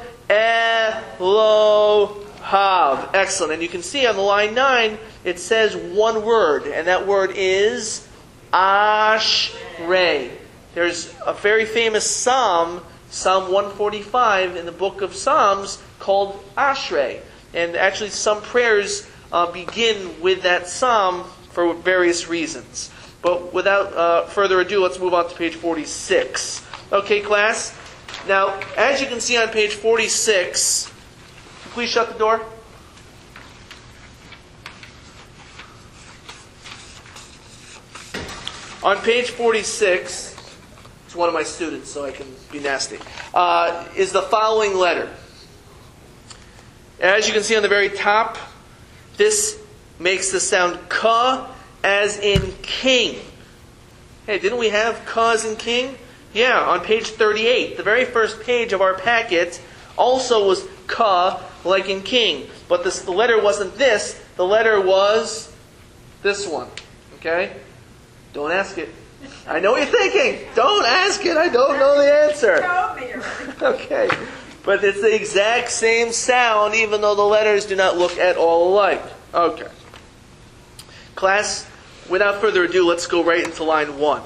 Elohav. Excellent. And you can see on the line nine, it says one word, and that word is Ashrei. There's a very famous psalm, Psalm one forty-five in the book of Psalms, called Ashrei. And actually some prayers uh, begin with that psalm for various reasons. But without uh, further ado, let's move on to page forty-six. Okay, class? Now, as you can see on page forty-six, please shut the door. On page forty-six, it's one of my students, so I can be nasty, uh, is the following letter. As you can see on the very top, this makes the sound ka as in king. Hey, didn't we have ka as in king? Yeah, on page thirty-eight, the very first page of our packet also was ka like in king. But this, the letter wasn't this, the letter was this one. Okay? Don't ask it. I know what you're thinking. Don't ask it. I don't know the answer. Told me already. Okay. But it's the exact same sound, even though the letters do not look at all alike. Okay. Class, without further ado, let's go right into line one.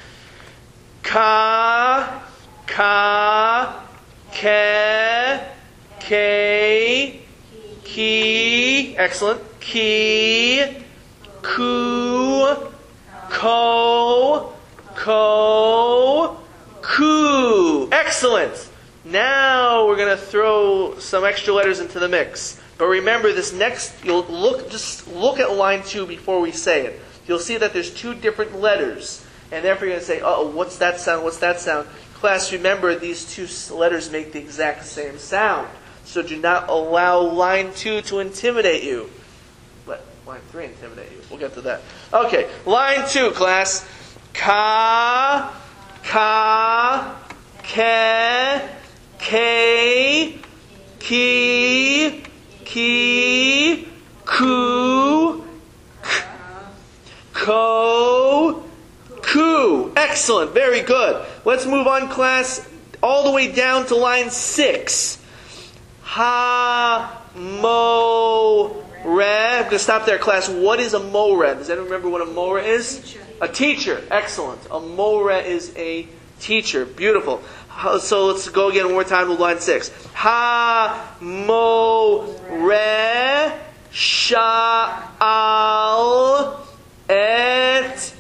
Ka, ka, ke, ke, ki. Excellent. Ki, ku, ko, ko, ku. Excellent. Now we're going to throw some extra letters into the mix. But remember, this next, you'll look, just look at line two before we say it. You'll see that there's two different letters. And therefore you're going to say, uh-oh, what's that sound, what's that sound? Class, remember, these two letters make the exact same sound. So do not allow line two to intimidate you. But line three intimidate you. We'll get to that. Okay, line two, class. Ka, ka, ke, ke, ki, ki, ku, k, ko, ku. Excellent. Very good. Let's move on, class, all the way down to line six. Ha, mo, re. I'm going to stop there, class. What is a more? Does anyone remember what a more is? Teacher. A teacher. Excellent. A more is a teacher. Beautiful. So let's go again one more time to line six. Ha, mo, re, sha'al, et,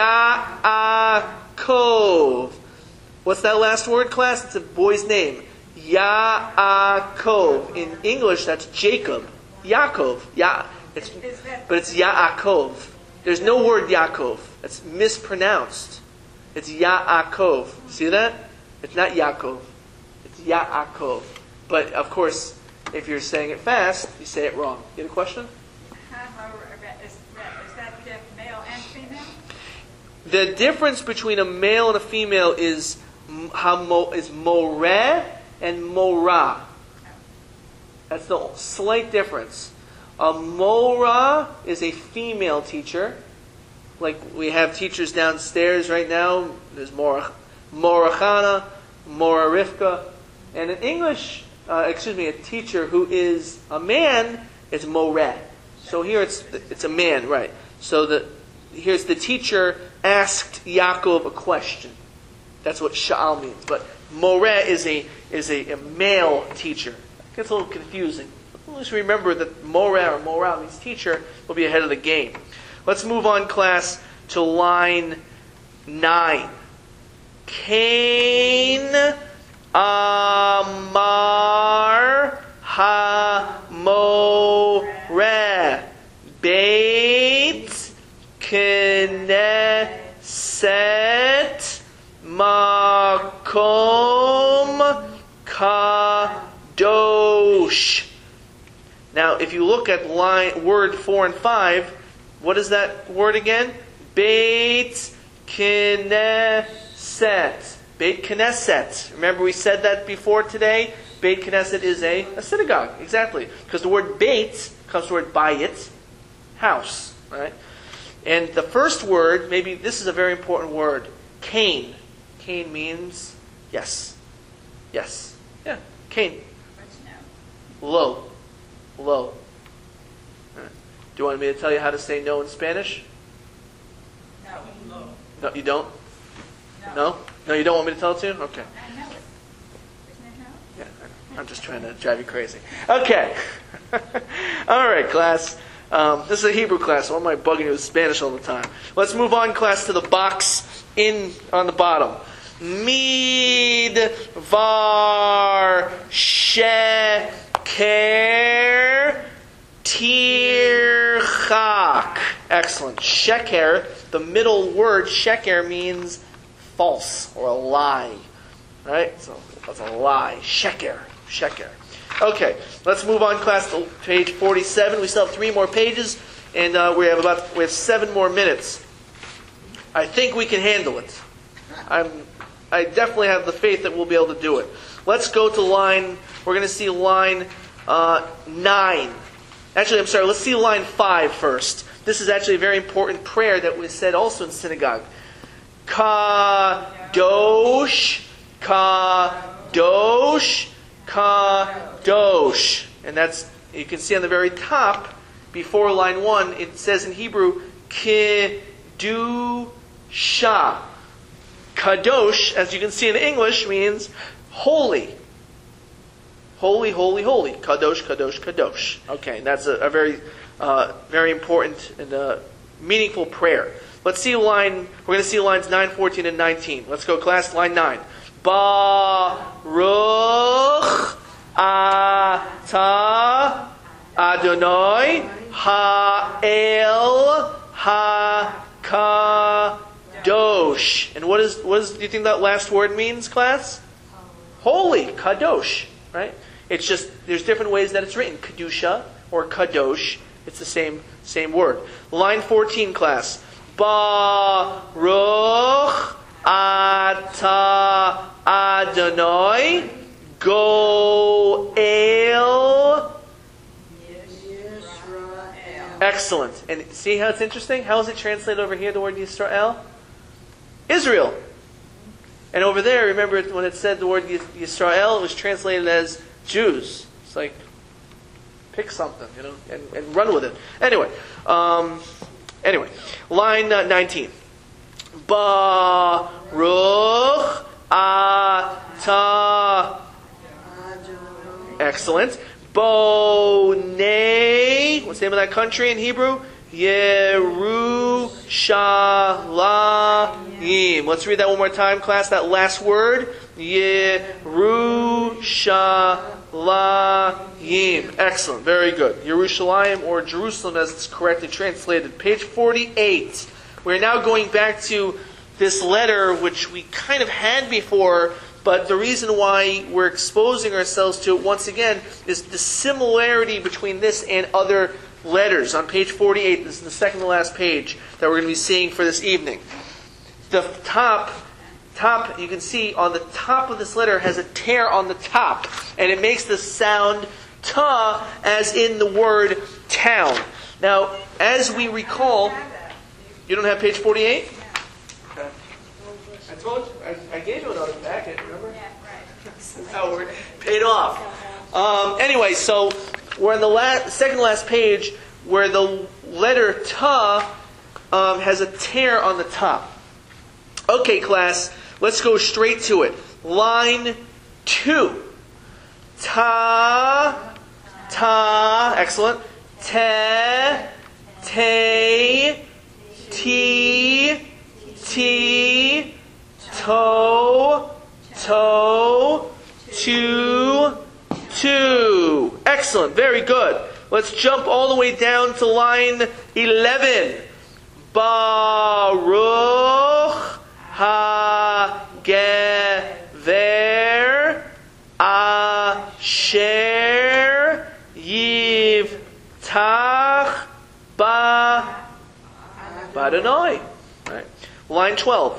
Yaakov. What's that last word, class? It's a boy's name. Yaakov. In English, that's Jacob. Yaakov. Ya. It's, Is that- but it's Yaakov. There's no word Yaakov. It's mispronounced. It's Yaakov. See that? It's not Yaakov. It's Yaakov. But of course, if you're saying it fast, you say it wrong. You have a question? Ha, mo, re, is that, is that uh, male and female? The difference between a male and a female is m- hamo, is moreh and morah. That's the slight difference. A morah is a female teacher. Like we have teachers downstairs right now. There's Mora, Morachana, Mora Rivka. And in English, uh, excuse me, a teacher who is a man is moreh. So here it's it's a man, right? So the here's the teacher asked Yaakov a question. That's what sha'al means. But moreh is a is a, a male teacher. It gets a little confusing. At least remember that moreh or morah means teacher. Will be ahead of the game. Let's move on, class, to line nine. Cain amar ha-moreh beit knesset makom kadosh. Now, if you look at line word four and five, what is that word again? Beit Knesset. Beit Knesset. Remember we said that before today? Beit Knesset is a, a synagogue. Exactly. Because the word Beit comes from the word bayit, house. Right? And the first word, maybe this is a very important word, Cain. Cain means yes. Yes. Yeah. Cain. What's no? Low. Low. Right. Do you want me to tell you how to say no in Spanish? No. No, you don't? No. No? No, you don't want me to tell it to you? Okay. I know it. Isn't it no? Yeah, I'm just trying to drive you crazy. Okay. All right, class. Um, this is a Hebrew class, so why am I bugging you with Spanish all the time? Let's move on, class, to the box in on the bottom. Mid var sheker tirchak. Excellent. Sheker, the middle word, sheker, means false or a lie. Right? So that's a lie. Sheker. Sheker. Okay, let's move on, class, to page forty-seven. We still have three more pages, and uh, we have about we have seven more minutes. I think we can handle it. I'm, I definitely have the faith that we'll be able to do it. Let's go to line. We're going to see line uh, nine. Actually, I'm sorry. Let's see line five first. This is actually a very important prayer that was said also in synagogue. Kadosh, Kadosh, Kadosh. And that's, you can see on the very top, before line one, it says in Hebrew, Kedusha. Kadosh, as you can see in English, means holy. Holy, holy, holy. Kadosh, Kadosh, Kadosh. Okay, and that's a, a very, uh, very important and uh, meaningful prayer. Let's see line, we're going to see lines nine, fourteen, and nineteen. Let's go, class, line nine. Baruch Ata Adonai Ha'el HaKadosh. And what is, what is, do you think that last word means, class? Holy, Kadosh, right? It's just, there's different ways that it's written. Kedusha or Kadosh. It's the same same word. Line fourteen, class. Baruch atah Adonai Goel. Excellent. And see how it's interesting? How is it translated over here, the word Yisrael? Israel. And over there, remember when it said the word Yisrael, it was translated as Jews. It's like, pick something, you know, and, and run with it. Anyway, um, anyway, line uh, nineteen. Baruch atah. Excellent. Bonei. What's the name of that country in Hebrew? Yerushalayim. Let's read that one more time, class. That last word. Yerushalayim. Excellent. Very good. Yerushalayim, or Jerusalem as it's correctly translated. Page forty-eight. We're now going back to this letter which we kind of had before, but the reason why we're exposing ourselves to it once again is the similarity between this and other letters. On page forty-eight, this is the second to last page that we're going to be seeing for this evening. The top, top, you can see on the top of this letter has a tear on the top, and it makes the sound ta, as in the word town. Now, as we recall, you don't have page forty-eight? Okay. I told you, I, I gave you another packet, remember? Yeah, right. That's how we're paid off. Um, anyway, so we're on the last, second to last page where the letter ta um, has a tear on the top. Okay, class, let's go straight to it. Line two. Ta, ta, excellent. Te, te, ti, ti, to, to, two, two. Excellent. Very good. Let's jump all the way down to line eleven. Baruch hagever asher yivtach ba Adonai. Right. Line twelve.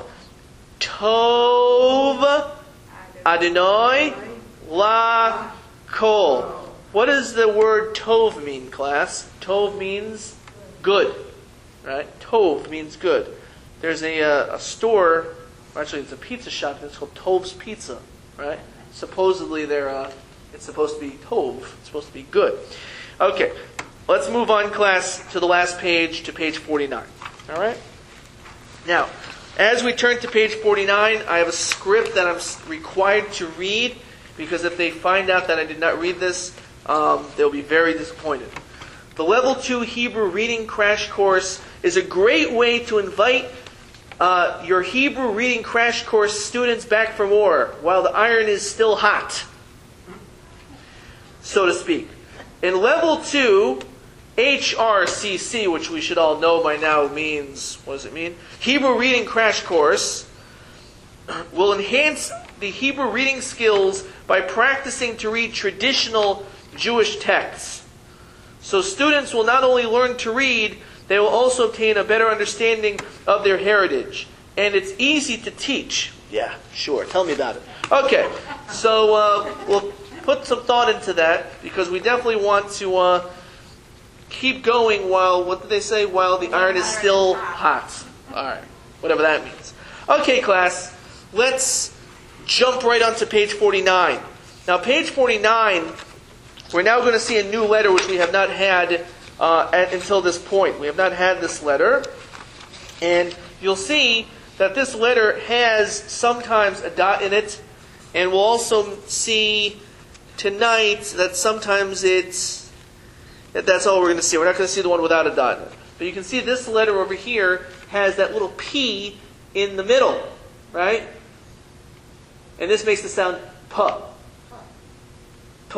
Tov Adonai la kol. What does the word tov mean, class? Tov means good. Right? Tov means good. There's a, uh, a store, actually it's a pizza shop, it's called Tov's Pizza. Right? Supposedly they're, uh, it's supposed to be tov. It's supposed to be good. Okay. Let's move on, class, to the last page, to page forty-nine. All right? Now, as we turn to page forty-nine, I have a script that I'm required to read, because if they find out that I did not read this, um, they'll be very disappointed. The Level two Hebrew Reading Crash Course is a great way to invite uh, your Hebrew Reading Crash Course students back for more, while the iron is still hot, so to speak. In Level two, H R C C, which we should all know by now means, what does it mean? Hebrew Reading Crash Course, will enhance the Hebrew reading skills by practicing to read traditional Jewish texts. So students will not only learn to read, they will also obtain a better understanding of their heritage. And it's easy to teach. Yeah, sure. Tell me about it. Okay, so uh, we'll put some thought into that, because we definitely want to uh, keep going while, what did they say? While the iron is still hot. All right, whatever that means. Okay, class, let's jump right onto page forty-nine. Now, page forty-nine, we're now going to see a new letter which we have not had uh, at, until this point. We have not had this letter. And you'll see that this letter has sometimes a dot in it. And we'll also see tonight that sometimes it's, that's all we're going to see. We're not going to see the one without a dot in it. But you can see this letter over here has that little P in the middle, right? And this makes the sound P. P.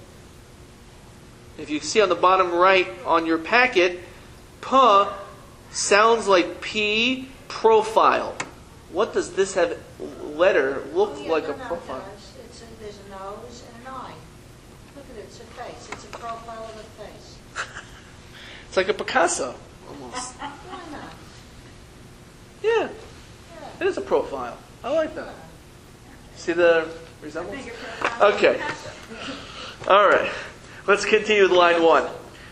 If you see on the bottom right on your packet, P sounds like P profile. What does this have letter look Oh, yeah, like no, a no, profile? it does. It's a, there's a nose and an eye. Look at it, it's a face. It's a profile of a face. It's like a Picasso, almost. Why not? Yeah, it is a profile. I like that. See the resemblance? Think of profile Okay. Picasso. All right. Let's continue with line one.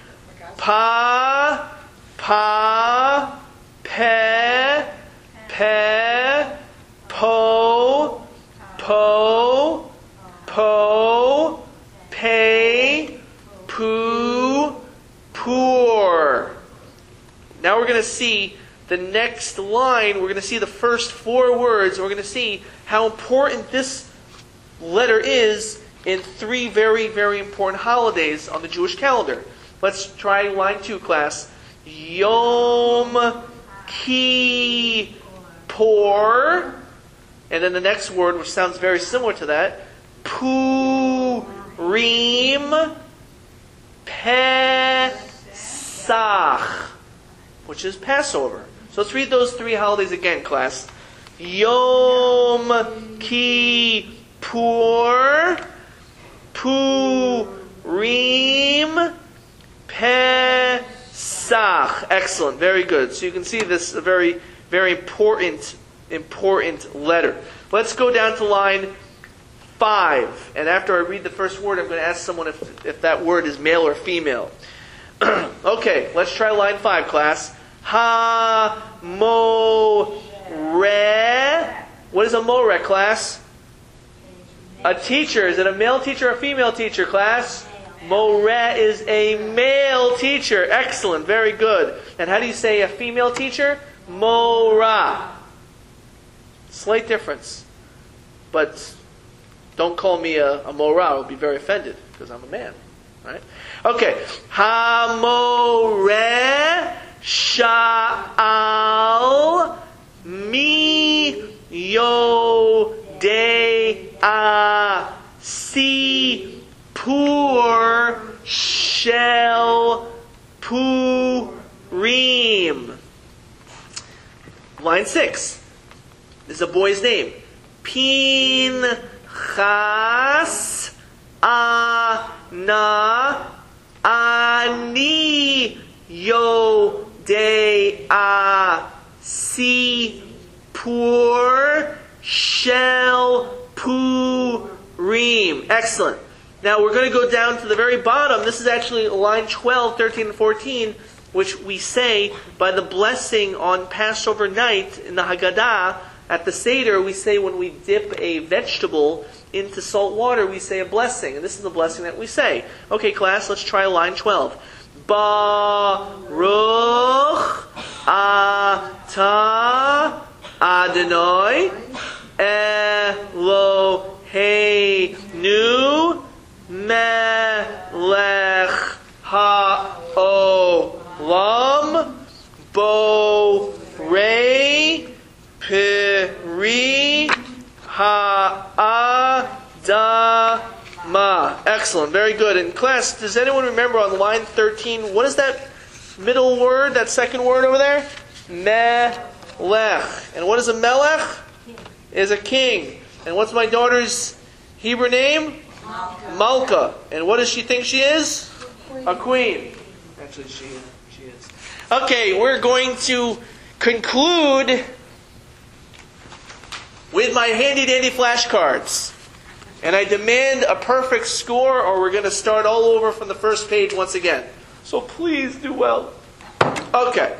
Pa, pa, pe, pe, po, po, po, pay, poo, poor. Now we're going to see the next line. We're going to see the first four words. We're going to see how important this letter is in three very, very important holidays on the Jewish calendar. Let's try line two, class. Yom Kippur. And then the next word, which sounds very similar to that, Purim Pesach, which is Passover. So let's read those three holidays again, class. Yom Kippur, Purim Pesach. Excellent, very good. So you can see this is a very, very important, important letter. Let's go down to line five. And after I read the first word, I'm going to ask someone if, if that word is male or female. Okay, let's try line five, class. Ha-mo-re. What is a more, class? A teacher. Is it a male teacher or a female teacher, class? More is a male teacher. Excellent. Very good. And how do you say a female teacher? Mora. Slight difference. But don't call me a, a mora. I'll be very offended because I'm a man. Right? Okay. Ha-more sha'al mi yodea si pur shel purim. Line six. This is a boy's name. Pinchas ana ani yodea si pur shel purim. Excellent. Now we're going to go down to the very bottom. This is actually line twelve, thirteen, and fourteen, which we say by the blessing on Passover night in the Haggadah. At the Seder, we say when we dip a vegetable into salt water, we say a blessing. And this is the blessing that we say. Okay, class, let's try line twelve. Baruch atah Adonai Eloheinu melech ha'olam borei peri ha'adama. Excellent, very good. In class, does anyone remember on line thirteen, what is that middle word, that second word over there? Melech. And what is a melech? Is a king. And what's my daughter's Hebrew name? Malka. Malka. And what does she think she is? Queen. A queen. Actually, she, she is. Okay, we're going to conclude with my handy-dandy flashcards. And I demand a perfect score, or we're going to start all over from the first page once again. So please do well. Okay.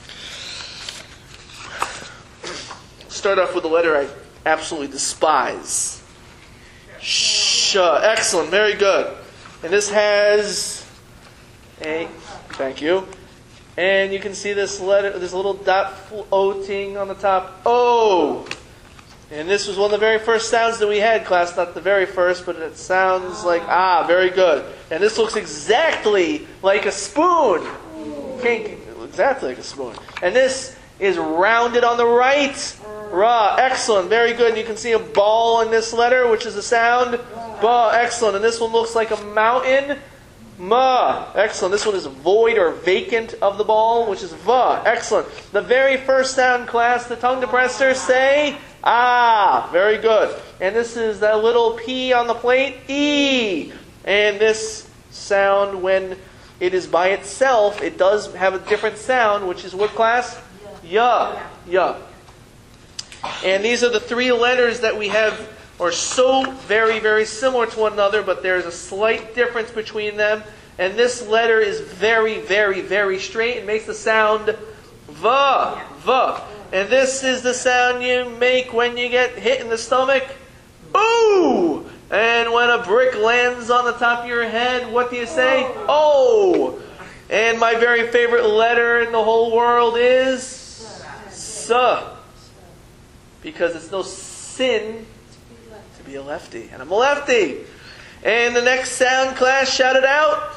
Start off with a letter I absolutely despise. Sh. Excellent. Very good. And this has a... Thank you. And you can see this letter, this little dot floating on the top. O. And this was one of the very first sounds that we had, class. Not the very first, but it sounds like ah. Very good. And this looks exactly like a spoon. Can't, exactly like a spoon. And this is rounded on the right. Ra. Excellent. Very good. And you can see a ball in this letter, which is a sound. Ba. Excellent. And this one looks like a mountain. Ma. Excellent. This one is void or vacant of the ball, which is va. Excellent. The very first sound, class, the tongue depressors say ah. Very good. And this is that little P on the plate, E. And this sound when it is by itself, it does have a different sound, which is what class? Ya. Ya. And these are the three letters that we have, are so very, very similar to one another, but there's a slight difference between them. And this letter is very, very, very straight. It makes the sound va, va. And this is the sound you make when you get hit in the stomach. Boo! And when a brick lands on the top of your head, what do you say? Oh! And my very favorite letter in the whole world is sa. Because it's no sin to be a lefty. And I'm a lefty. And the next sound class, shout it out.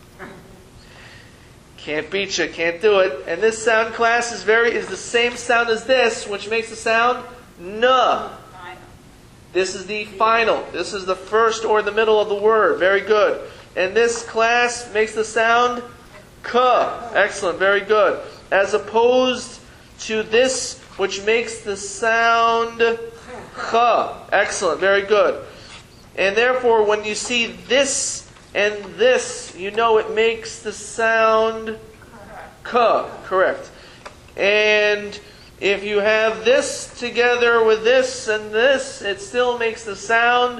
Can't beat you, can't do it. And this sound class is very is the same sound as this, which makes the sound na. This is the final. This is the first or the middle of the word. Very good. And this class makes the sound ka. Excellent, very good. As opposed to this, which makes the sound cha. Excellent, very good. And therefore, when you see this and this, you know it makes the sound ka. Correct. And if you have this together with this and this, it still makes the sound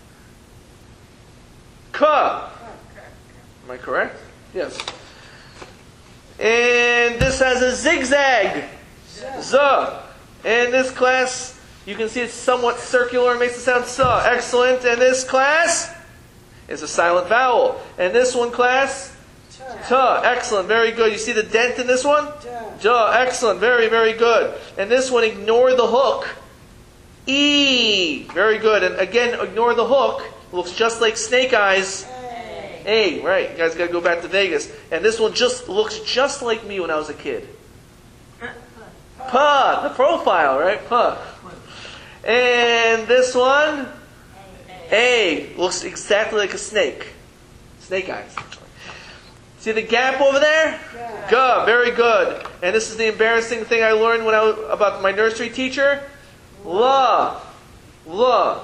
ka. Am I correct? Yes. And this has a zigzag. Z. And this class, you can see it's somewhat circular and makes the sound sa. Excellent. And this class is a silent vowel. And this one, class? Ta. Excellent. Very good. You see the dent in this one? Ja. Excellent. Very, very good. And this one, ignore the hook. E. Very good. And again, ignore the hook. Looks just like snake eyes. A. A. Right. You guys got to go back to Vegas. And this one just looks just like me when I was a kid. Pa. The profile, right? Pa. And this one? A. Looks exactly like a snake. Snake eyes, actually. See the gap over there? Yeah. Ga. Very good. And this is the embarrassing thing I learned when I was, about my nursery teacher. La. La.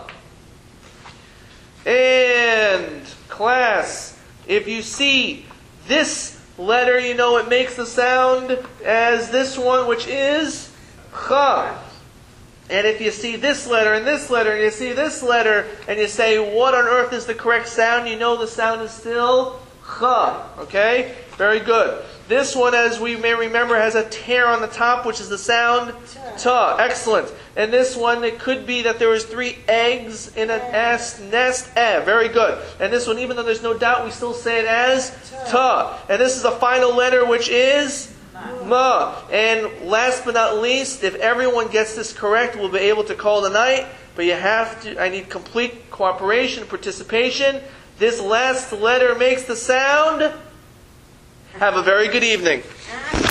And class, if you see this letter, you know it makes the sound as this one, which is cha. And if you see this letter and this letter and you see this letter and you say, what on earth is the correct sound? You know the sound is still cha. Okay? Very good. This one, as we may remember, has a tear on the top, which is the sound ta. Excellent. And this one, it could be that there was three eggs in an S nest. Eh. Very good. And this one, even though there's no doubt, we still say it as ta. And this is the final letter, which is ma. And last but not least, if everyone gets this correct, we'll be able to call it a night. But you have to, I need complete cooperation, participation. This last letter makes the sound. Have a very good evening.